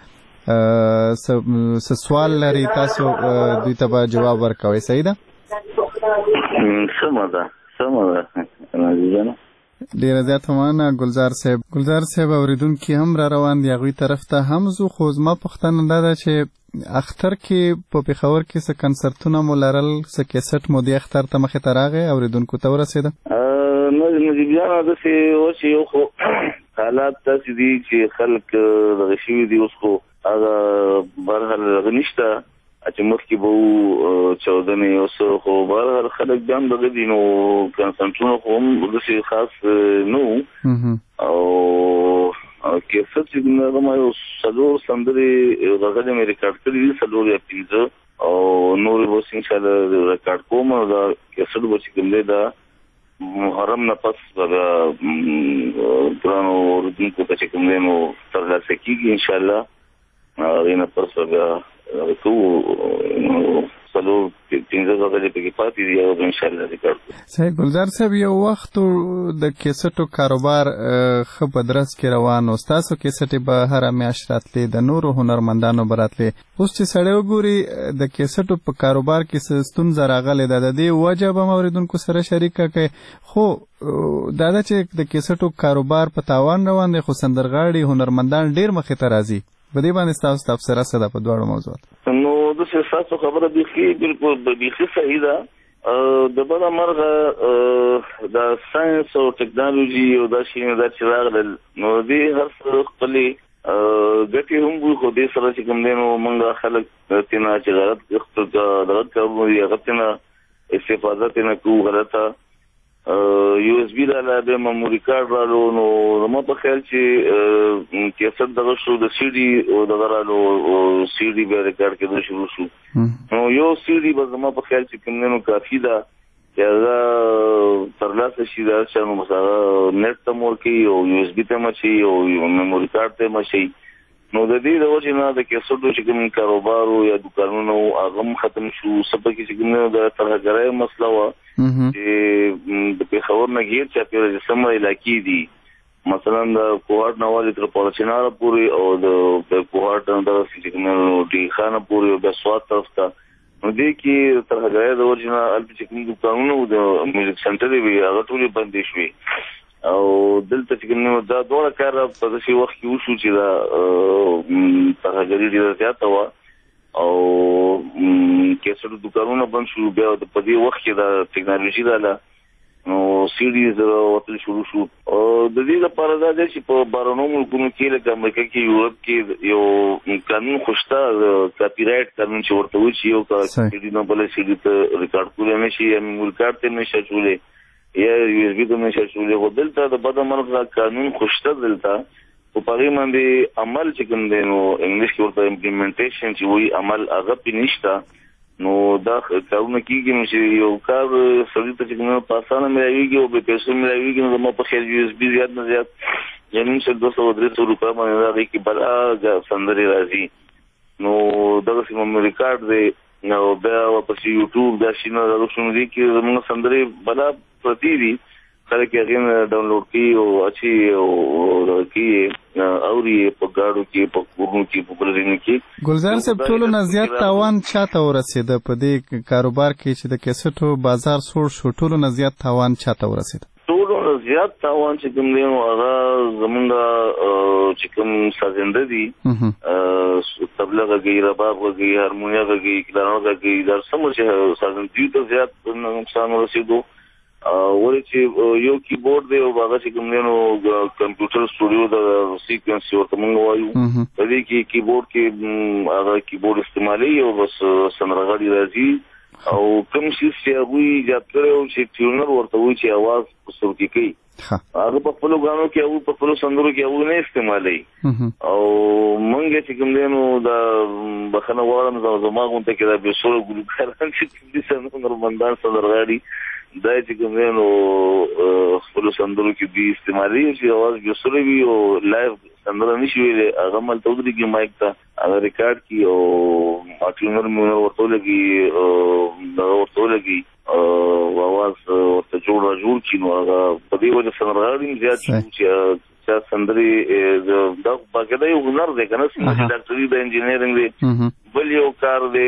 څه سوال لري، تاسو دوی ته به جواب ورکوئ. صحیح ده؟ سمه ده عزیزانو. ډېره زیاته مننه ګلزار صاحب. ګلزار صاحب، اوریدونکي هم را روان دي، هغوی طرف ته هم ځو. خو زما پوښتنه دا ده چې اختر کې په پېښور کې څه کنسرتونه مو لرل، څه کیسټ مو دې اختر ته مخې ته راغی، اوریدونکو ته ورسېده؟ نجیب جان، داسې اوس یو خو حالات داسې دي چې خلک دغه شوي دي. اوس خو هغه برحال هغه نشته چې مخکې به وو چاودنې. اوس خو برحال خلک بیا هم دغه دي، نو کنسرټونه خو هم داسې خاص نه وو. او کیسټ چې هغه ما یو 4 سندرې هغه مې ریکارډ کړي دي، 4 یا 5، او نورې به اوس انشاءالله ریکارډ کوم. او دا کیسټ به چې کوم دی دا محرم نه پس به ګرانو اورېدونکو ته چې کوم دی نو ترلاسه کېږي انشاءالله. غینه پس بیا کو سلو 15 غوډه په کې پاتې دی او ان شاء الله ریکارډ. صحیح. ګلزار صاحب یو وخت د کیسټو کاروبار خو په درس کې روان او تاسو کیسټي به هر میاشت راتلې د نورو هنرمندانو براتلې. اوس چې سړی وګوري د کیسټو په کاروبار کې ستونزه راغلې ده، د دې وجه به موریدونکو سره شریک کړي. خو دا چې د کیسټو کاروبار په تاوان روان دی، خو سندرغاړي هنرمندان ډیر مخې ته راځي. په دې باندې تاسو تفسیر سره په دواړو موضوعات. نو د سیاست خبره بالکل صحیح ده. د بل مرغه د ساينس او ټیکنالوژي او د شینو د چراغ نو دې هر څه خپلې ګټې هم وي، خو دې سره چې کوم دی نو موږ خلک تینا چې غلط کوو یا غلطه استفاده تینا کوو غلطه یو اس بي رااله د میموري کارت رالو. نو زما په خیال چې کیسټ دغه شو د سی ډي او دغه رالو سی ډي به ریکارډ کېدل شروع شو. نو یو سی ډي به زما په خیال چې کوم نو کافي ده چې هغه ترلاسه شي دا چې نو مثلا نت ته مور کې او یو اس بي ته مشي او میموري کارت ته مشي. نو د دې د وجه نه د کیسټو چې کوم کاروبار یا دکانونو هغه ختم شو. سبا کې چې کوم د ترهګرۍ مسله و چې د پیښور نه غیر چاپیره د سمه علاقې دي، مثلا د کوهاټ نواله تر پورچنار پورې او د کوهاټ د سیګنل ډي خانه پورې او د سوات طرف ته. نو دې کې ترهګرۍ د وجه نه البته چې کوم دکانونو د میوزیک سنټر وی هغه ټول بند شوي او دلته چې کوم دا ډول کار په داسې وخت کې وشو چې دا ترهګرۍ ډېره زیاته وه او کیسټو دکانونه بند شو. بیا په دې وخت کې د ټیکنالوژي رااله نو سیډیز وتل شروع شو. او د دې لپاره دا دی چې په بهرنیو ملکونو کې لکه امریکا کې یورپ کې یو قانون خوشته کاپی رایټ قانون چې ورته وایي چې یو سیډي نه بله سیډي ته ریکارډ کولی نه شي یا میموري کارت ته نه شي اچولی یا یو اس بي ته نه شي اچولی. خو دلته د بده مرغه قانون خوشته دلته په هغې باندې عمل چې کوم دی نو انګلیش کې ورته امپلیمنټیشن چې وایي عمل هغه پې نشته. نو دا کارونه کېږي نو چې یو کار سړي ته چې کوم په اسانه ملاویږي او بې پیسو ملاویږي نو زما په خیال یو اس بي زیات نه زیات یعنې 200-300 روپۍ باندې د هغې کې بلا سندرې راځي. نو دغسې میموري کارت دی او بیا ورپسې یوټیوب دا شي نه دغه شنو دي کې زموږ سندرې بلا پرتې دي، خلک یې هغې ډاونلوډ کوي او اچي او کوي اوري په ګاډو کې په کورونو کې په بلځینو کې. ګلزار صاحب ټولو نه زیات تاوان چاته ورسېده په دې کاروبار کې چې د کیسټو بازار سوړ شو؟ ټولو نه زیات تاوان چاته ورسېده؟ ټولو نه زیات تاوان چې کوم دی نو هغه زمونږ چې کوم سازنده دي طبله غږوي، رباب غږوي، هارمونیا غږوي، کلارنټ غږوي، دا څومره چې سازندوی ته زیات نقصان ورسېدو. ولې چې یو کیبورډ دی او هغه چې کوم دی نو کمپیوټر سټوډیو د سیکوینس ورته موږ وایو په دې کې کیبورډ کې هغه کیبورډ استعمالوي او بس سندرغاړي راځي او کوم شي چې هغوی ایجاد کړی او چې ټیونر ورته وایي چې اواز په صوتي کوي هغه په خپلو ګانو کې هغوی په خپلو سندرو کې هغوی نه استعمالوي. او موږ چې کوم دی نو دا بخښنه غواړم زما غونډه کې دا بېسوره ګلوکاران چې دي هنرمندان سندرغاړي دا چې کوم دی نو خپلو سندرو کې دوی استعمالوي چې اواز بېسوره وي او لایف سندره نه شي ویلی هغه مالته ودرېږي مایک ته هغه ریکارډ کړي او ټیونر مونر ورته ولګي دغه ورته ولګي اواز ورته جوړ کړي نو هغه په دې وجه سندرغاړي هم زیات شو چې سندرې دا باقاعده یو هنر دی که نه څنګه ډاکټري د انجینرینګ دی بل یو کار دی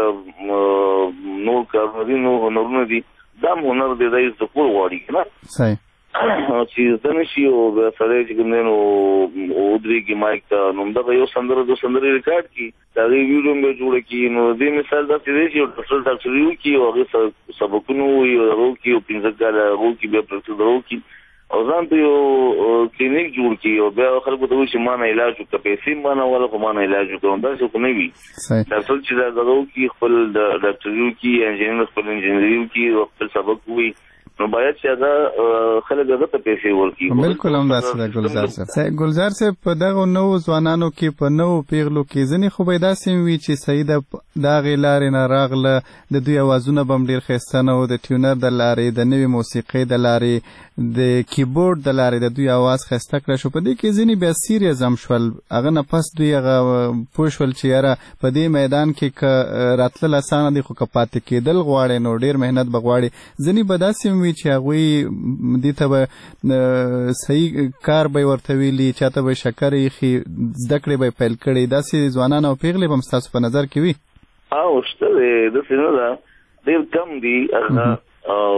لکه نور کارونه دي نور هنرونه دي دا هم هنر دی دا یې زده کول غواړي که نه چې زده نه شي او بیا سړی چې کوم دی نو ودرېږي مایک ته نو همدغه یو سندره دو سندرې ریکارډ کړي د هغې ویډیو هم بیا جوړه کړي نو دې مثال داسې دی چې یو ډاکټري وکړي او هغې سبقونه ووایي هغه وکړي او 15 کاله هغه وکړي بیا پریکټس هغه وکړي او ځان ته یو کلینیک جوړ کړي او بیا خلکو ته وایي چې ما نه علاج وکړه پیسې هم ما نه واله خو ما نه علاج وکړه داسې خو نه وي ډاکټر چې دا دغه وکړي خپل ډاکټري وکړي انجینر خپل انجینري وکړي او خپل سبق ووایي نو باید چې هغه خلک هغه ته پیسې ورکړي. بالکل هم داسې ده ګلزار صاحب. په دغه نوو ځوانانو کې په نوو پیغلو کې ځینې خو به داسې وي چې صحیح د دغې لارې نه راغله، د دوی اوازونه به هم ډېر ښایسته نه و، د ټیونر د لارې، د نوې موسیقۍ د لارې، د کیبورډ د لارې د دوی اواز ښایسته کړی شو. په دې کې ځینې بیا سیریز هم شول، هغه نه پس دوی هغه پوه شول چې یاره په دې میدان کې که راتلل اسانه دي، خو که پاتې کېدل غواړي نو ډېر محنت به غواړي. ځینې به داسې هم وي چې هغوی دې ته به صحیح کار به یې ورته ویلي، چاته به یې شکر ایښي، زده کړې به یې پیل کړي. داسې ځوانان او پیغلې به هم ستاسو په نظر کې وي؟ او شته دی، داسې نه ده، ډېر کم دي هغه، او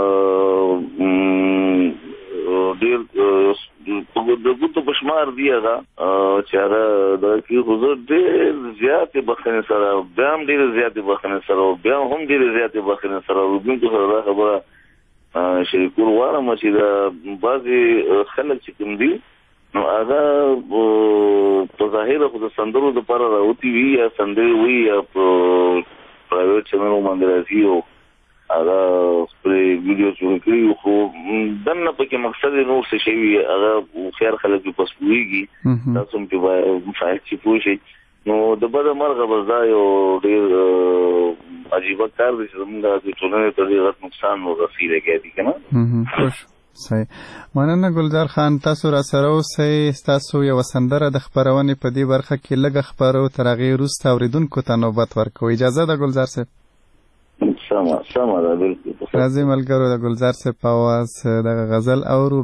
ډېر د ګوتو په شمار دي هغه چې هغه دغه کې حضور ډېر زیاتې بخښنې سره، بیا هم ډېرې زیاتې بخښنې سره، او بیا هم ډېرې زیاتې بخښنې سره اورېدونکو سره دا خبره شریکول غواړم چې د بعضې خلک چې کوم دي نو هغه په ظاهره خو د سندرو دپاره راوتي وي، یا سندرې وي، یا په پرایویټ چینلو باندې راځي او هغه خپلې ویډیو جوړ کړي، خو دننه پکې مقصد یې نور څه شی وي، هغه هوښیار خلک یې پس پوهېږي، تاسو هم پرې باید چې پوه شئ. نو د بده مرغه بس دا یو ډېر عجیبه کار دی چې زموږ د ټولنې ته ډېر غټ نقصان ورسي لګیا دي که نه. صحیح. مننه ګلزار خان، تاسو را سره اوسئ. ستاسو یوه سندره د خپرونې په دې برخه کې لږه خپرو، تر هغې وروسته اورېدونکو ته نوبت ورکوو. اجازه ده ګلزار صاحب؟ سمه ده، بلکل. راځئ ملګرو، د ګلزار صاحب په اواز دغه غزل اورو.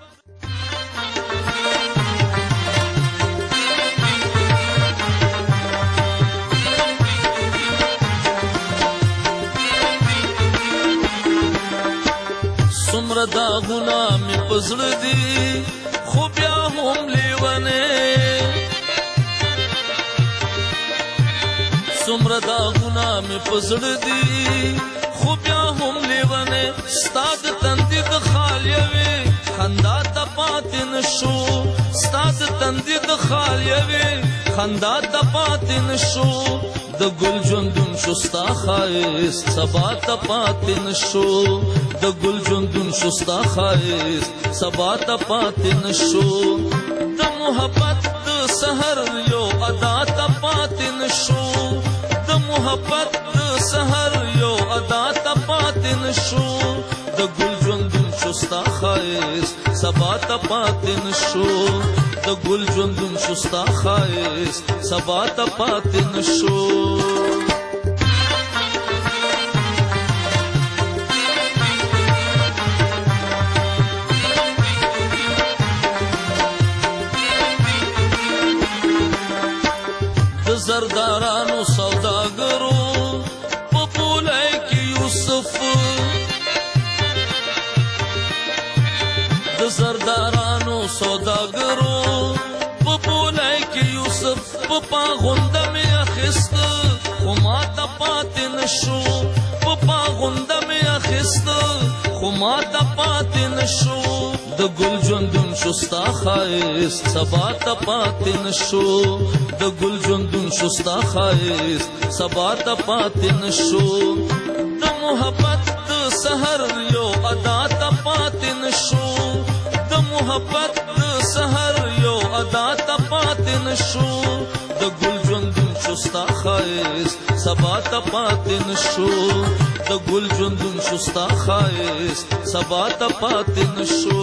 څومره داغونه مې په زړه دي، خو بیا هم لیونې، څومره داغونه مې په زړه دي، خو بیا هم لیونې، ستا د تندي د خال یوې خندا ته پاتې نه شو، ستا د تندي د خال یوې خندا ته پاتې نه شو، د ګل ژوندون شو ستا ښایست سبا ته پاتې نه شو، د ګل ژوندون شو ستا ښایست سبا ته پاتې نه شو، د محبت د سحر یو ادا ته پاتې نه شو، د محبت د سحر یو ادا ته پاتې نه شو، د ګل ژوندون شو ستا ښایست سبا ته پاتې نه شو، د ګل ژوندون شو ستا ښایست سبا ته پاتې نه شو. د زردارانو سوداګرو په پولای کې یوسف، د زردارانو سوداګرو په پولای کې یوسف، په پاغونده مې اخیسته خو ما ته پاتې نه شو، په پاغونده مې اخیسته خو ما ته پاتې نه شو، د ګل ژوندون شو ستا ښایست سبا ته پاتې نه شو، د ګل ژوندون شو ستا ښایست سبا ته پاتې نه شو، د محبت د سحر یو ادا ته پاتې نه شو، د محبت د سحر یو ادا ته پاتې نه شو، د ګل ژوندون شو ستا ښایست سبا ته پاتې نه شو، د ګل ژوندون شو ستا ښایست سبا ته پاتې نه شو.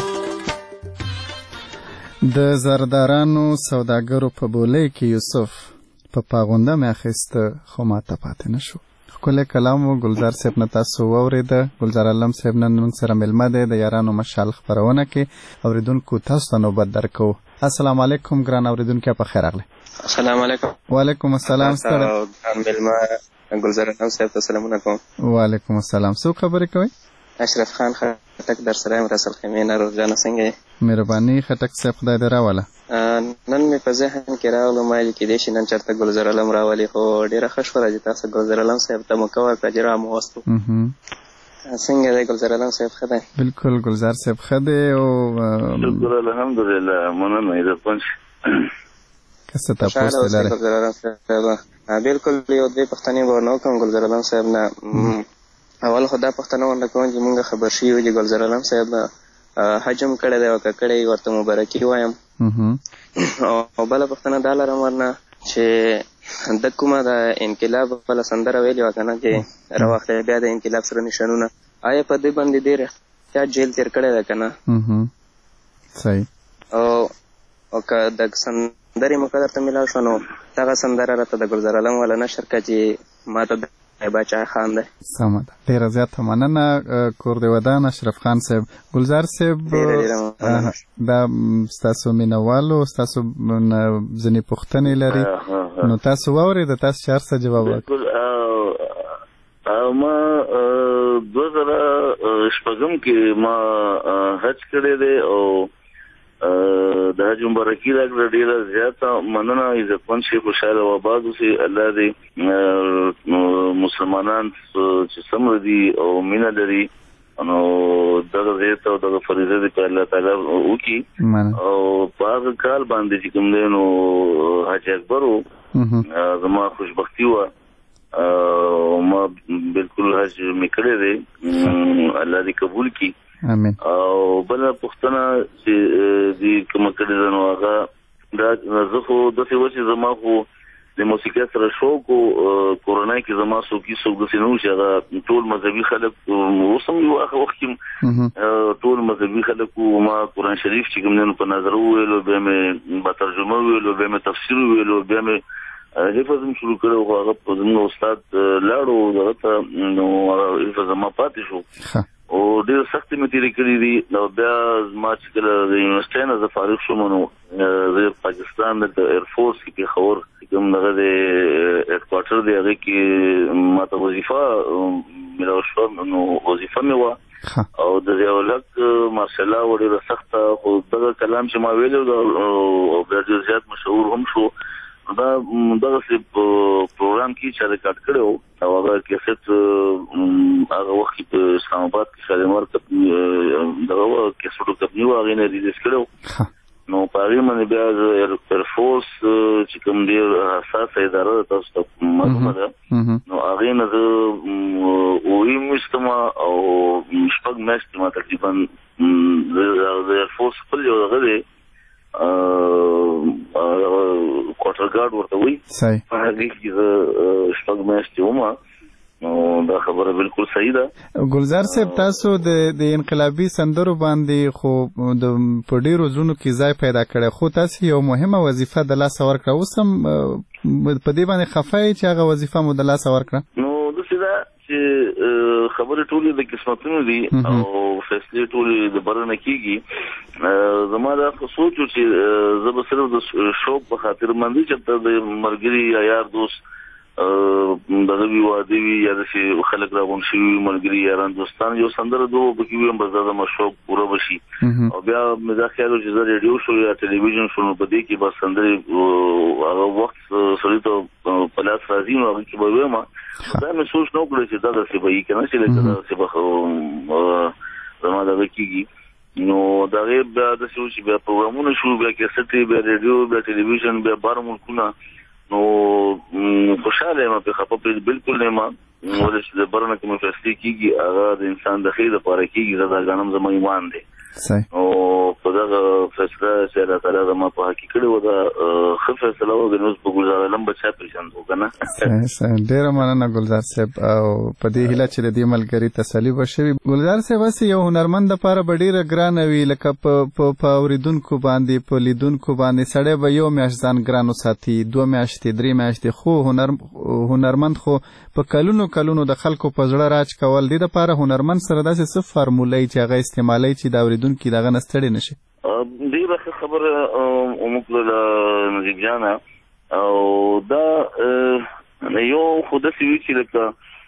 د زردارانو سوداګرو په بولۍ کې یوسف، په پاغونده مې اخیسته خو ما ته پاتې نه شو. ښکلی کلام و ګلزار صاحب نه تاسو واورېده. گلزار عالم صاحب نن موږ سره مېلمه دی د یارانو مشال خپرونه کې. اورېدونکو تاسو ته نوبت درکوو. السلام علیکم ګران اورېدونکي، په خیر راغلی. السلام علیکم. وعلیکم السلام. ستړی مېلمه گلزار عالم صاحب ته سلامونه کوم. وعلیکم السلام. څوک خبرې کوئ؟ اشرف خان خټک در سره یم، رسل خیمې نه روزانه څنګه یې؟ مهرباني خټک صاحب، خدای دې راوله. نن مې په ذهن کې راغلو مایل کېدای شي نن چېرته ګلزار عالم راولي، خو ډېره ښه شوه چې تاسو ګلزار عالم صاحب ته موقع ورکړه چې راوموستو. څنګه دی ګلزار عالم صاحب؟ ښه دی. بالکل ګلزار صاحب ښه دی. او شکر الحمدلله، مننه یې درته که څه تپوس لرئ؟ بالکل یو دوې پوښتنې به ورنه وکړم ګلزار عالم صاحب نه. اول خو دا پوښتنه ونه کوم چې موږ خبر شي چې ګلزار عالم صاحب حجم کړی دی او که کړی ورته مبارکي وایم. او بله پوښتنه دا لرم ورنه چې د کومه د انقلاب بله سندره ویلې وه که نه چې راواخلې بیا د انقلاب سره نشانونه، آیا په دې باندې ډېر احتیاط جیل تېر کړی دی که نه؟ صحیح. او که د سندرې موقع درته میلاو شوه نو دغه سندره راته د ګلزار عالم والا نشر کړه چې ما ته باچا خان دی. سمه ده، ډېره زیاته مننه کور دې ودان اشرف خان صاحب. ګلزار صاحب دا ستاسو مینوالو ستاسو ځینې پوښتنې لري نو تاسو واورېده، تاسو چې هر څه جواب ورکړئ. ما 2006 کې ما حج کړی دی او د حج مبارکي راکړه، ډېره زیاته مننه. عزتمن شي، خوشحاله او آباد اوسئ. الله دې مسلمانان چې سمره دي او مینه لري نو دغه زیات او دغه فریضه دې په الله تعالی وکړي او په هغه کال باندې چې کوم دی نو حج اکبر زما خوشبختي وه. ما بالکل حج مې کړی دی، الله دې قبول کړي. امين. او بل پښتنه چې دې کوم کړي نو هغه دا زه خو داسې و چې زما خو د موسیقۍ سره شوق او کورونا کې زما څوک داسې نه و چې هغه ټول مذهبي خلک اوس هم یو هغه وخت کې ټول مذهبي خلک ما قرآن شریف چې کوم نه په نظر وویلو، بیا مې به ترجمه وویلو، بیا مې تفسیر وویلو، بیا مې حفظ هم شروع کړی. هغه په زموږ استاد لاړو هغه ته نو حفظ ما پاتې شو او ډېر سختې مې تېرې کړي دي. او بیا زما چې کله د یونیورسټۍ نه زه فارغ شوم نو زه پاکستان د ایرفورس کې پېښور کوم دغه د هیډکواټر دی هغې کې ما ته وظیفه میلاو شوه نو وظیفه مې وه او د ضیاءالحق ماشاءالله و ډېره سخته، خو دغه کلام چې ما ویلی او بیا ډېر زیات مشهور هم شو. دا دغسې پروګرام کې چا ریکارډ کړی و او هغه کیسټ هغه وخت کې په اسلام آباد کې شالیمار دغه کیسټو کمپني و هغې نه ریلیز کړی و نو په هغې باندې بیا ایرفورس چې کوم ډېر حساسه اداره ده تاسو ته معلومه ده نو هغې نه زه اووه میاشتې او شپږ میاشتې ما تقریبا د ایرفورس خپل یو دغه دی کوارټر ګارډ ورته وایي، هغې کې زه شپږ میاشتې وم نو دا خبره بالکل صحیح ده. ګلزار صاحب تاسو د انقلابي سندرو باندې خو په ډېرو زړونو کې ځای پیدا کړی، خو تاسو یو مهمه وظیفه د لاسه ورکړه، اوس هم په دې باندې خفه یې چې هغه وظیفه مو د لاسه ورکړه؟ نو داسې ده چې خبرې ټولې د قسمتونو دي او فیصلې ټولې د بره نه کېږي. زما دا سوچ و چې زه به صرف د شوق په خاطر باندې چې د ملګري یا یار دوست دغه وي واده وي یا داسې خلک راغونډ شوي وي ملګري یاران دوستان یو سندره دوه پکې وي بس دا زما شوق پوره به شي. او بیا مې دا خیال و چې زه ریډیو شو یا ټلویزیون شو نو په دې کې به سندرې هغه وخت سړي ته په لاس راځي نو هغې کې به ویم. دا مې سوچ نه وکړی چې دا داسې به وي که نه چې لکه داسې به زما دغه کېږي نو د هغې بیا داسې و چې بیا پروګرامونه شو، بیا کیسټې، بیا ریډیو، بیا ټلویزیون، بیا بهر ملکونه نو خوشحاله یم پې خفه پرې بالکل نه یم ولې چې د بره نه کومې فیصلې کېږي هغه د انسان د ښې دپاره کېږي. دا ګڼم زما ایمان دی او په دغه فیصله چې الله تعالی زما په حق کې کړې وه دا ښه فیصله وه نو په ګلزار عالم به چا پېژندو که نه. ډېره مننه ګلزار صاحب او په دې هیله چې د دې ملګري تسلي به شوي. ګلزار صاحب هسې یو هنرمند دپاره به ډېره ګرانه وي لکه په اورېدونکو باندې په لیدونکو باندې سړی به یو میاشت ځان ګران وساتي، 2 میاشتې 3 میاشتې، خو هنرمند خو په کلونو د خلکو په زړه راج کول دې دپاره هنرمند سره داسې څه فارموله چې هغه استعمالوي چې د اورېدونکي دغه نه ستړی نه شي؟ ډېره ښه خبره وموکړله نجیب جانه او دا یو خو داسې وي چې لکه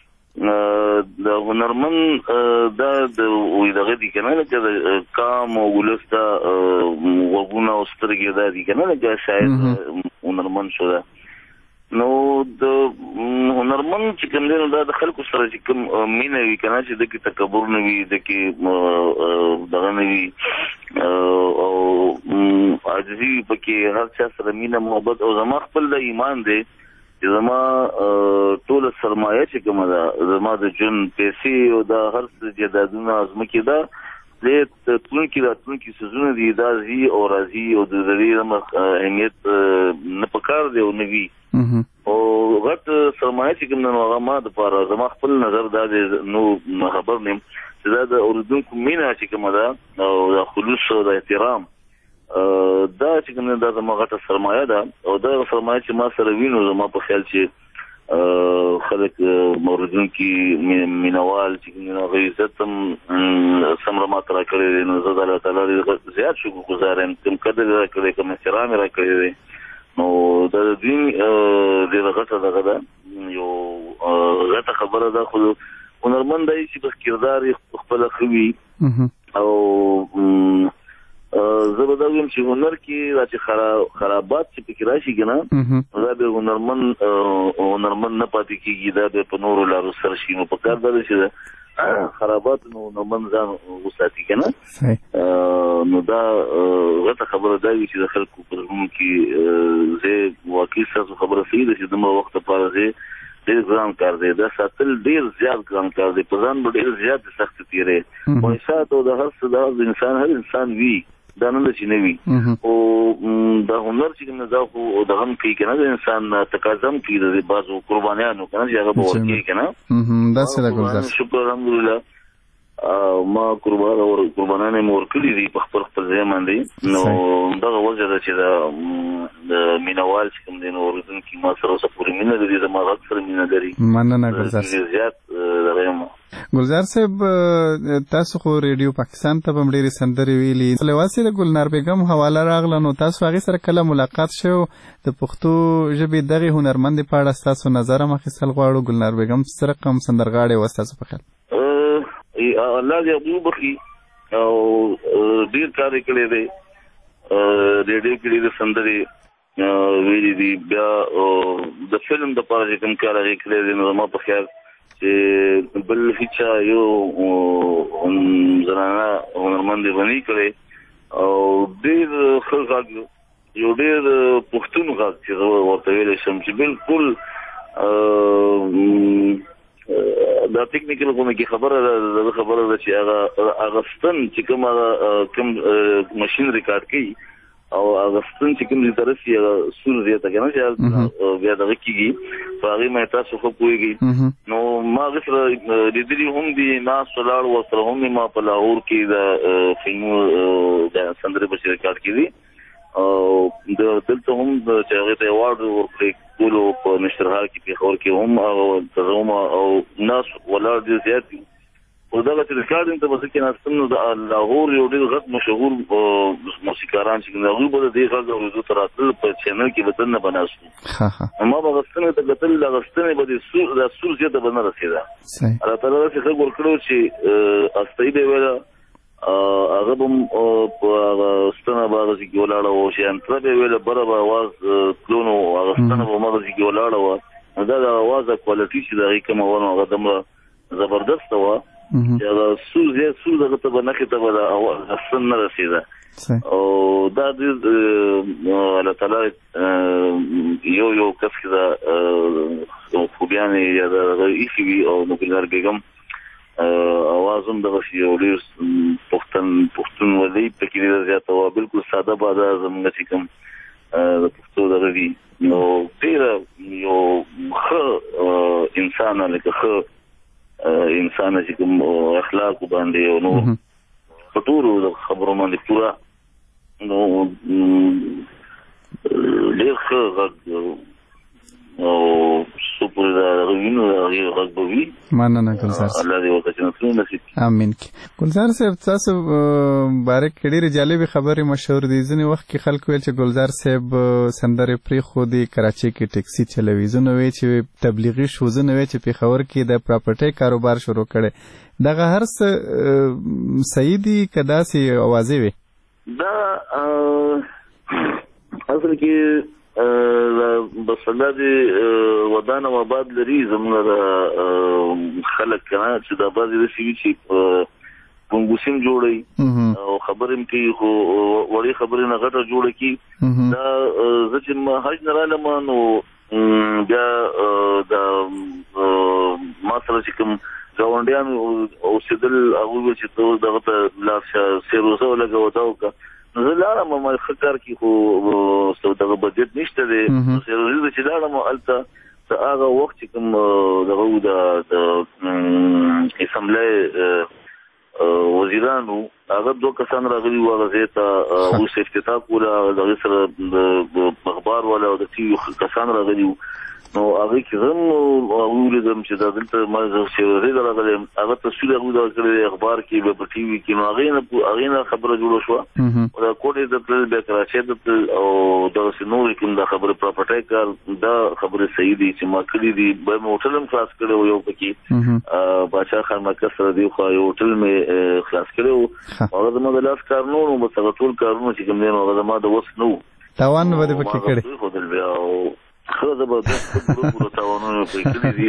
د هنرمند دا دغه دي که نه لکه د کام او ولس دا غوږونه او سترګې دا دي که نه لکه شاید هنرمند شو ده نو د هنرمند چې کوم دی نو دا د خلکو سره چې کوم مینه وي که نه چې دکې تکبر نه وي دکې دغه نه وي او عاجزي وي پکې هر چا سره مینه محبت او زما خپل د ایمان دی زما ټول سرمایه چې کومه ده زما د جون پیسې او د هر څه جدادونه ازمکې ده د تلونکي راتلونکي سيزونه دي دا زی او راځي او د دې اهمیت نه پکار دی او نوي او غټ سرمایه چې کوم نه هغه ما د پاره زما خپل نظر دا نو خبر نیم چې دا د اوریدونکو مینا چې کومه ده او د خلوص او د احترام دا چې کوم دا زما غټه سرمایه ده او دا سرمایه چې ما سره وینو زما په خیال چې خلک اوریدونکي مینوال چې کوم غي عزتم سمره ما تر کړی نو زه د الله تعالی زیات شکر گزارم کوم قدر راکړي کوم احترام راکړي نو دا دین د غټه دغه ده یو غټه خبره ده خو هنرمند دی چې په کردار خپل خوي او زبردویم چې هنر کې راځي خرابات چې پکې راشي کنه دا به هنرمند نه پاتې کیږي دا به په نورو لارو سره شي نو په کار ده چې خرابات نو هنرمند ځان وساتي کنه نو دا غته خبره دا وي چې د خلکو په زمون کې زه واقعي څه خبره صحیح ده چې دغه وخت په اړه ډېر ګران کار دی دا ساتل ډېر زیات ګران کار دی په ځان ډېر زیات سخت تیرې او حساب او د هر څه د هر انسان وی دا نه چې نه وي او دا هنر چې نه دا خو د غم کې کنه د انسان تقاضم کې د بازو قربانیانو کنه چې هغه به ورکی کنه دا څه ده ګلزار شکر الحمدلله ما قربانانه مور کړی دي په خپل ځای باندې نو دا وجه ده چې د مینوال چې کوم دین اوریدونکو ما سره سپورې مینه لري د ما غږ سره مینه لري مننه ګلزار زیات درېم ګلزار صاحب تاسو خو ریډیو پاکستان ته هم ډېرې سندرې ویلي لواسي د ګلنار بیگم حواله راغله نو تاسو هغې سره کله ملاقات شو د پښتو ژبې دغې هنرمندې په اړه ستاسو نظر هم اخیستل غواړو ګلنار بیگم څه رقم سندرغاړې وه ستاسو په خیال الله دې ابو بخي او ډیر کار کړی دی ریډیو کې د سندرې ویلي دي بیا د فلم د پاره کوم کار هغه کړی دی نو ما په خیال چې بل هیڅ یو زنانه هنرمند باندې کړی او ډیر خلک یو ډیر پښتون غږ چې ورته ویل شم چې بالکل دا ټیکنیکل کومه کې خبره ده چې هغه اغستن چې کوم ماشين ریکارډ کوي او اغستن چې کوم لترسي سور زیاته کنه چې بیا دغه کیږي په هغه مې تاسو خو کویږي نو ما غسر د دې هم دي ناس ولار وسره هم ما په لاهور کې د فلم د سندره په ریکارډ کړي او د دلته هم چې هغه ته ایوارډ ورکړي ټولو په نشرها کې په خور کې هم او تزوم او ناس ولار دي زیات او دا چې ریکارډینګ ته بس کې ناستنو د لاهور یو ډېر غټ مشهور موسیقاران چې هغه به د دې غږ اورېدو تر راتل په چینل کې بدل نه بناسو ما به غوښتنه ته قتل د غوښتنې به د سور زیاته بنه رسیدا الله تعالی چې خبر ورکړو چې استای به ولا هغه هم په ستنه باغ کې ولاړ او چې ان تر به ویل بره به आवाज کلونو هغه ستنه په مغز کې ولاړ و دا د आवाज کوالټي چې دغه کوم ونه هغه دمره زبردست و چې هغه سور دغه ته بنخې ته به د اصل نه رسېده او دا د الله تعالی یو کس کې دا خوبیانې یا د ایښي وي او نو ګلنار بیګم اواز هم دغه یو ډېر پښتون ولي پکې ډېر زیاته وه بالکل ساده باده زموږ چې کوم د پښتو دغه دي نو ډېره یو ښه انسان لکه ښه انسان چې کوم اخلاق باندې او نو په ټولو د خبرو باندې پوره نو ډېر ښه غږ او سپور دا غوینو غږ به وي مننه ګلزار الله دې ورته نصیب نصیب امين ګلزار صاحب تاسو باره کې ډېرې جالبې خبرې مشهور دي ځینې وخت کې خلک ویل چې ګلزار صاحب سندرې پرېښودې کراچۍ کې ټیکسي چلوي ځینې وایي چې تبلیغي شو ځینې وایي چې پېښور کې د پراپرټۍ کاروبار شروع کړی دغه هر څه صحیح دي که داسې اوازې وي دا اصل کې بسلا دي ودان او آباد لري زموږ خلک کنه چې د آباد د سی وی چې پنګوسیم جوړي او خبرم کوي خو وړي خبرې نه غټه جوړه کی دا چې ما حج نه رالم نو بیا چې کوم ګاونډیان اوسېدل هغوی چې ته دغه ته لاړ شه سیروزه ولګوه دا وکړه نو زه لاړم ما ښه کار کې خو دغه بجټ نشته دی سیروزه چې لاړم هلته هغه وخت چې کوم دغه د اسمبلی وزیرانو هغه 2 کسان راغلي وو هغه ځای ته اوس افتتاح کوله دغه سره اخبار والا او د ټي وي کسان راغلي وو نو هغه کې هم ولیدم چې دا دلته ما سیروزه راغلی هغه تصویر هغوی دا کړی اخبار کې به په ټي وي کې نو هغې نه خبره جوړه شوه دا کوټې ته تلل بیا کراچۍ ته تلل او دغسې نورې کوم دا خبرې پراپرټۍ کار دا خبرې صحیح دي چې ما کړي دي به مې هوټل هم خلاص کړی و یو پکې باچا خان مرکز سره دی خوا یو هوټل مې خلاص کړی و هغه زما د لاس کار نه و بس هغه ټول کارونه چې کوم دی نو هغه زما د وس نه و تاوان به دې پکې کړی ښه زبردست پوره تاوانونه پرې کړي دي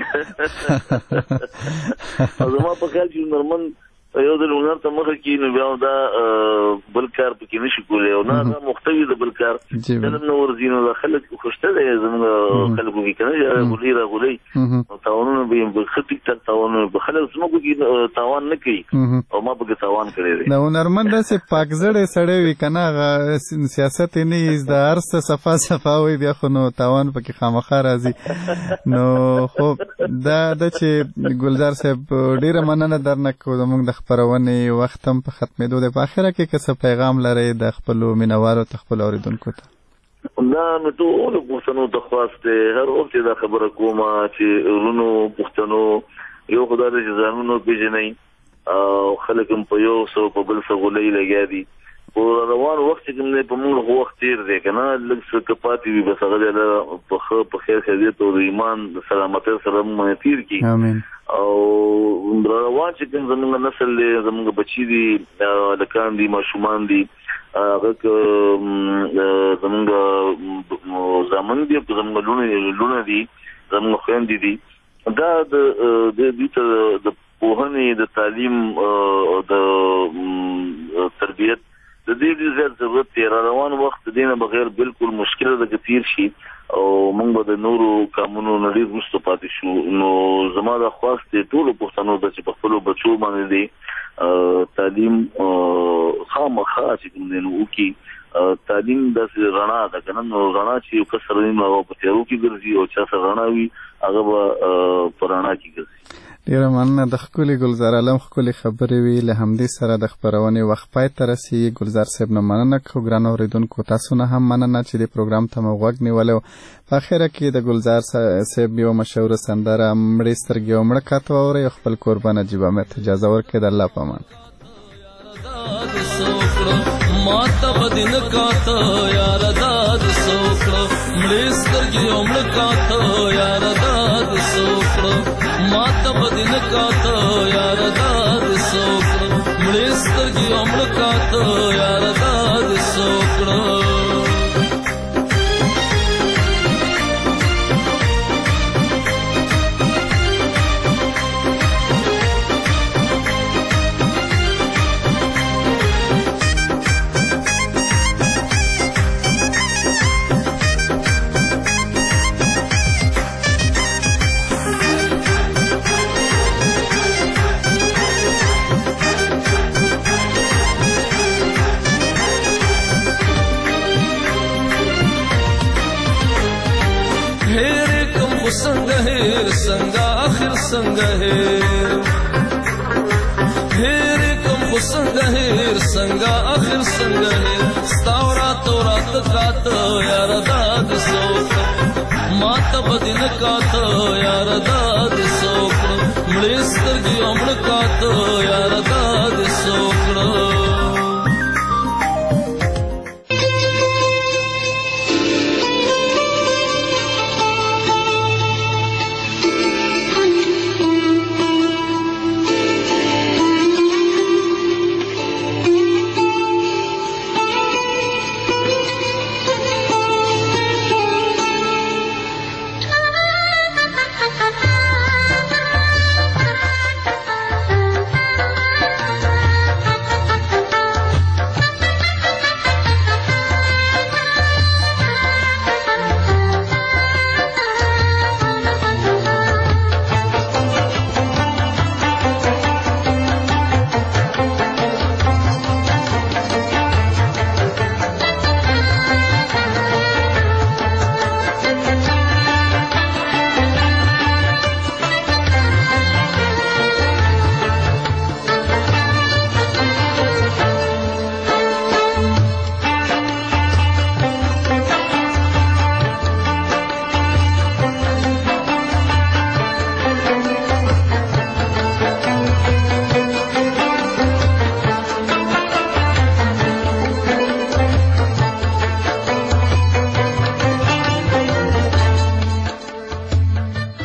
او زما په خیال چې نورمن یو د هنر ته مخه کې نو بیا دا بل کار پکې نشي کولی او نه دا محتوي د بل کار علم نه ورځي نو د خلک خوشته دی زموږ خلکو کې که نه غولي راغولي او تاوانونه به یې ښه ټیک ټاک تاوانونه به خلک زموږ کې تاوان نه کوي او ما پکې تاوان کړی دی د هنرمند داسې پاکزړی سړی وي که نه هغه سیاست یې نه وي د هر څه صفا وي بیا خو نو تاوان پکې خامخا راځي نو خو دا ده چې ګلزار صاحب ډېره مننه درنه کوو زموږ د خپرونې وخت هم په ختمېدو دی په اخره کې که څه پیغام لرئ د خپلو مینوالو ته خپلو اورېدونکو ته دا نو ټولو پښتنو ته خواست دی هر وخت دا خبره کومه چې ورونو پښتنو یو خو دا دی چې ځانونه وپېژنئ او خلک هم په یو څه په بل څه غولۍ لګیا دي خو روان وخت چې کوم دی په موږ خو وخت تېر دی که نه لږ څه که پاتې وي بس هغه دی په ښه په خیر خیریت او د ایمان د سلامتۍ سره مو تېر کړي او روان چې کوم زموږ نسل دی زموږ بچي دي هلکان دي ماشومان دي هغه که زموږ زامن دي زموږ لوڼه دي زموږ خویندې دي دا د دوی ته د پوهنې د تعلیم د تربیت د دې ډېر زیات ضرورت دی روان وخت د دې نه بغیر بالکل مشکله ده که تېر شي او موږ به د نورو کامونو نه ډېر وروسته پاتې شو نو زما دا خواست دی ټولو پښتنو ته چې په خپلو بچو باندې دی تعلیم خامخا چې کوم دی نو وکړي تعلیم داسې رڼا ده که نه نو رڼا چې یو کس سره وي نو هغه په تیارو کې ګرځي او چا سره رڼا وي هغه به په رڼا کې ګرځي ډیره مننه د ښکلي ګلزار عالم ښکلې خبرې وي له همدې سره د خپرونې وخت پای ته رسېږي ګلزار صاحب نه مننه کوو ګرانو اورېدونکو تاسو نه هم مننه چې د پروګرام ته مو غوږ نیولی په اخره کې د ګلزار صاحب یو مشهوره سندره مړې سترګې او مړه کاته واورئ او خپل کوربه نجیب احمد ته اجازه ورکړئ د الله په امان माता बदिन काता यार दाद सोकड़ो मलेस्कर की उम्र काता यार दाद सोकड़ो माता बदिन काता यार दाद सोकड़ो मलेस्कर की उम्र काता यार दाद सोकड़ो संगा आखिर संगा हेरे कम संगा हेर संगा आखिर संगा स्तावरा तोरा तकात यार दाद सोक माता बदिन कात यार दाद सोक मलेस्तर की उम्र कात यार दाद सोक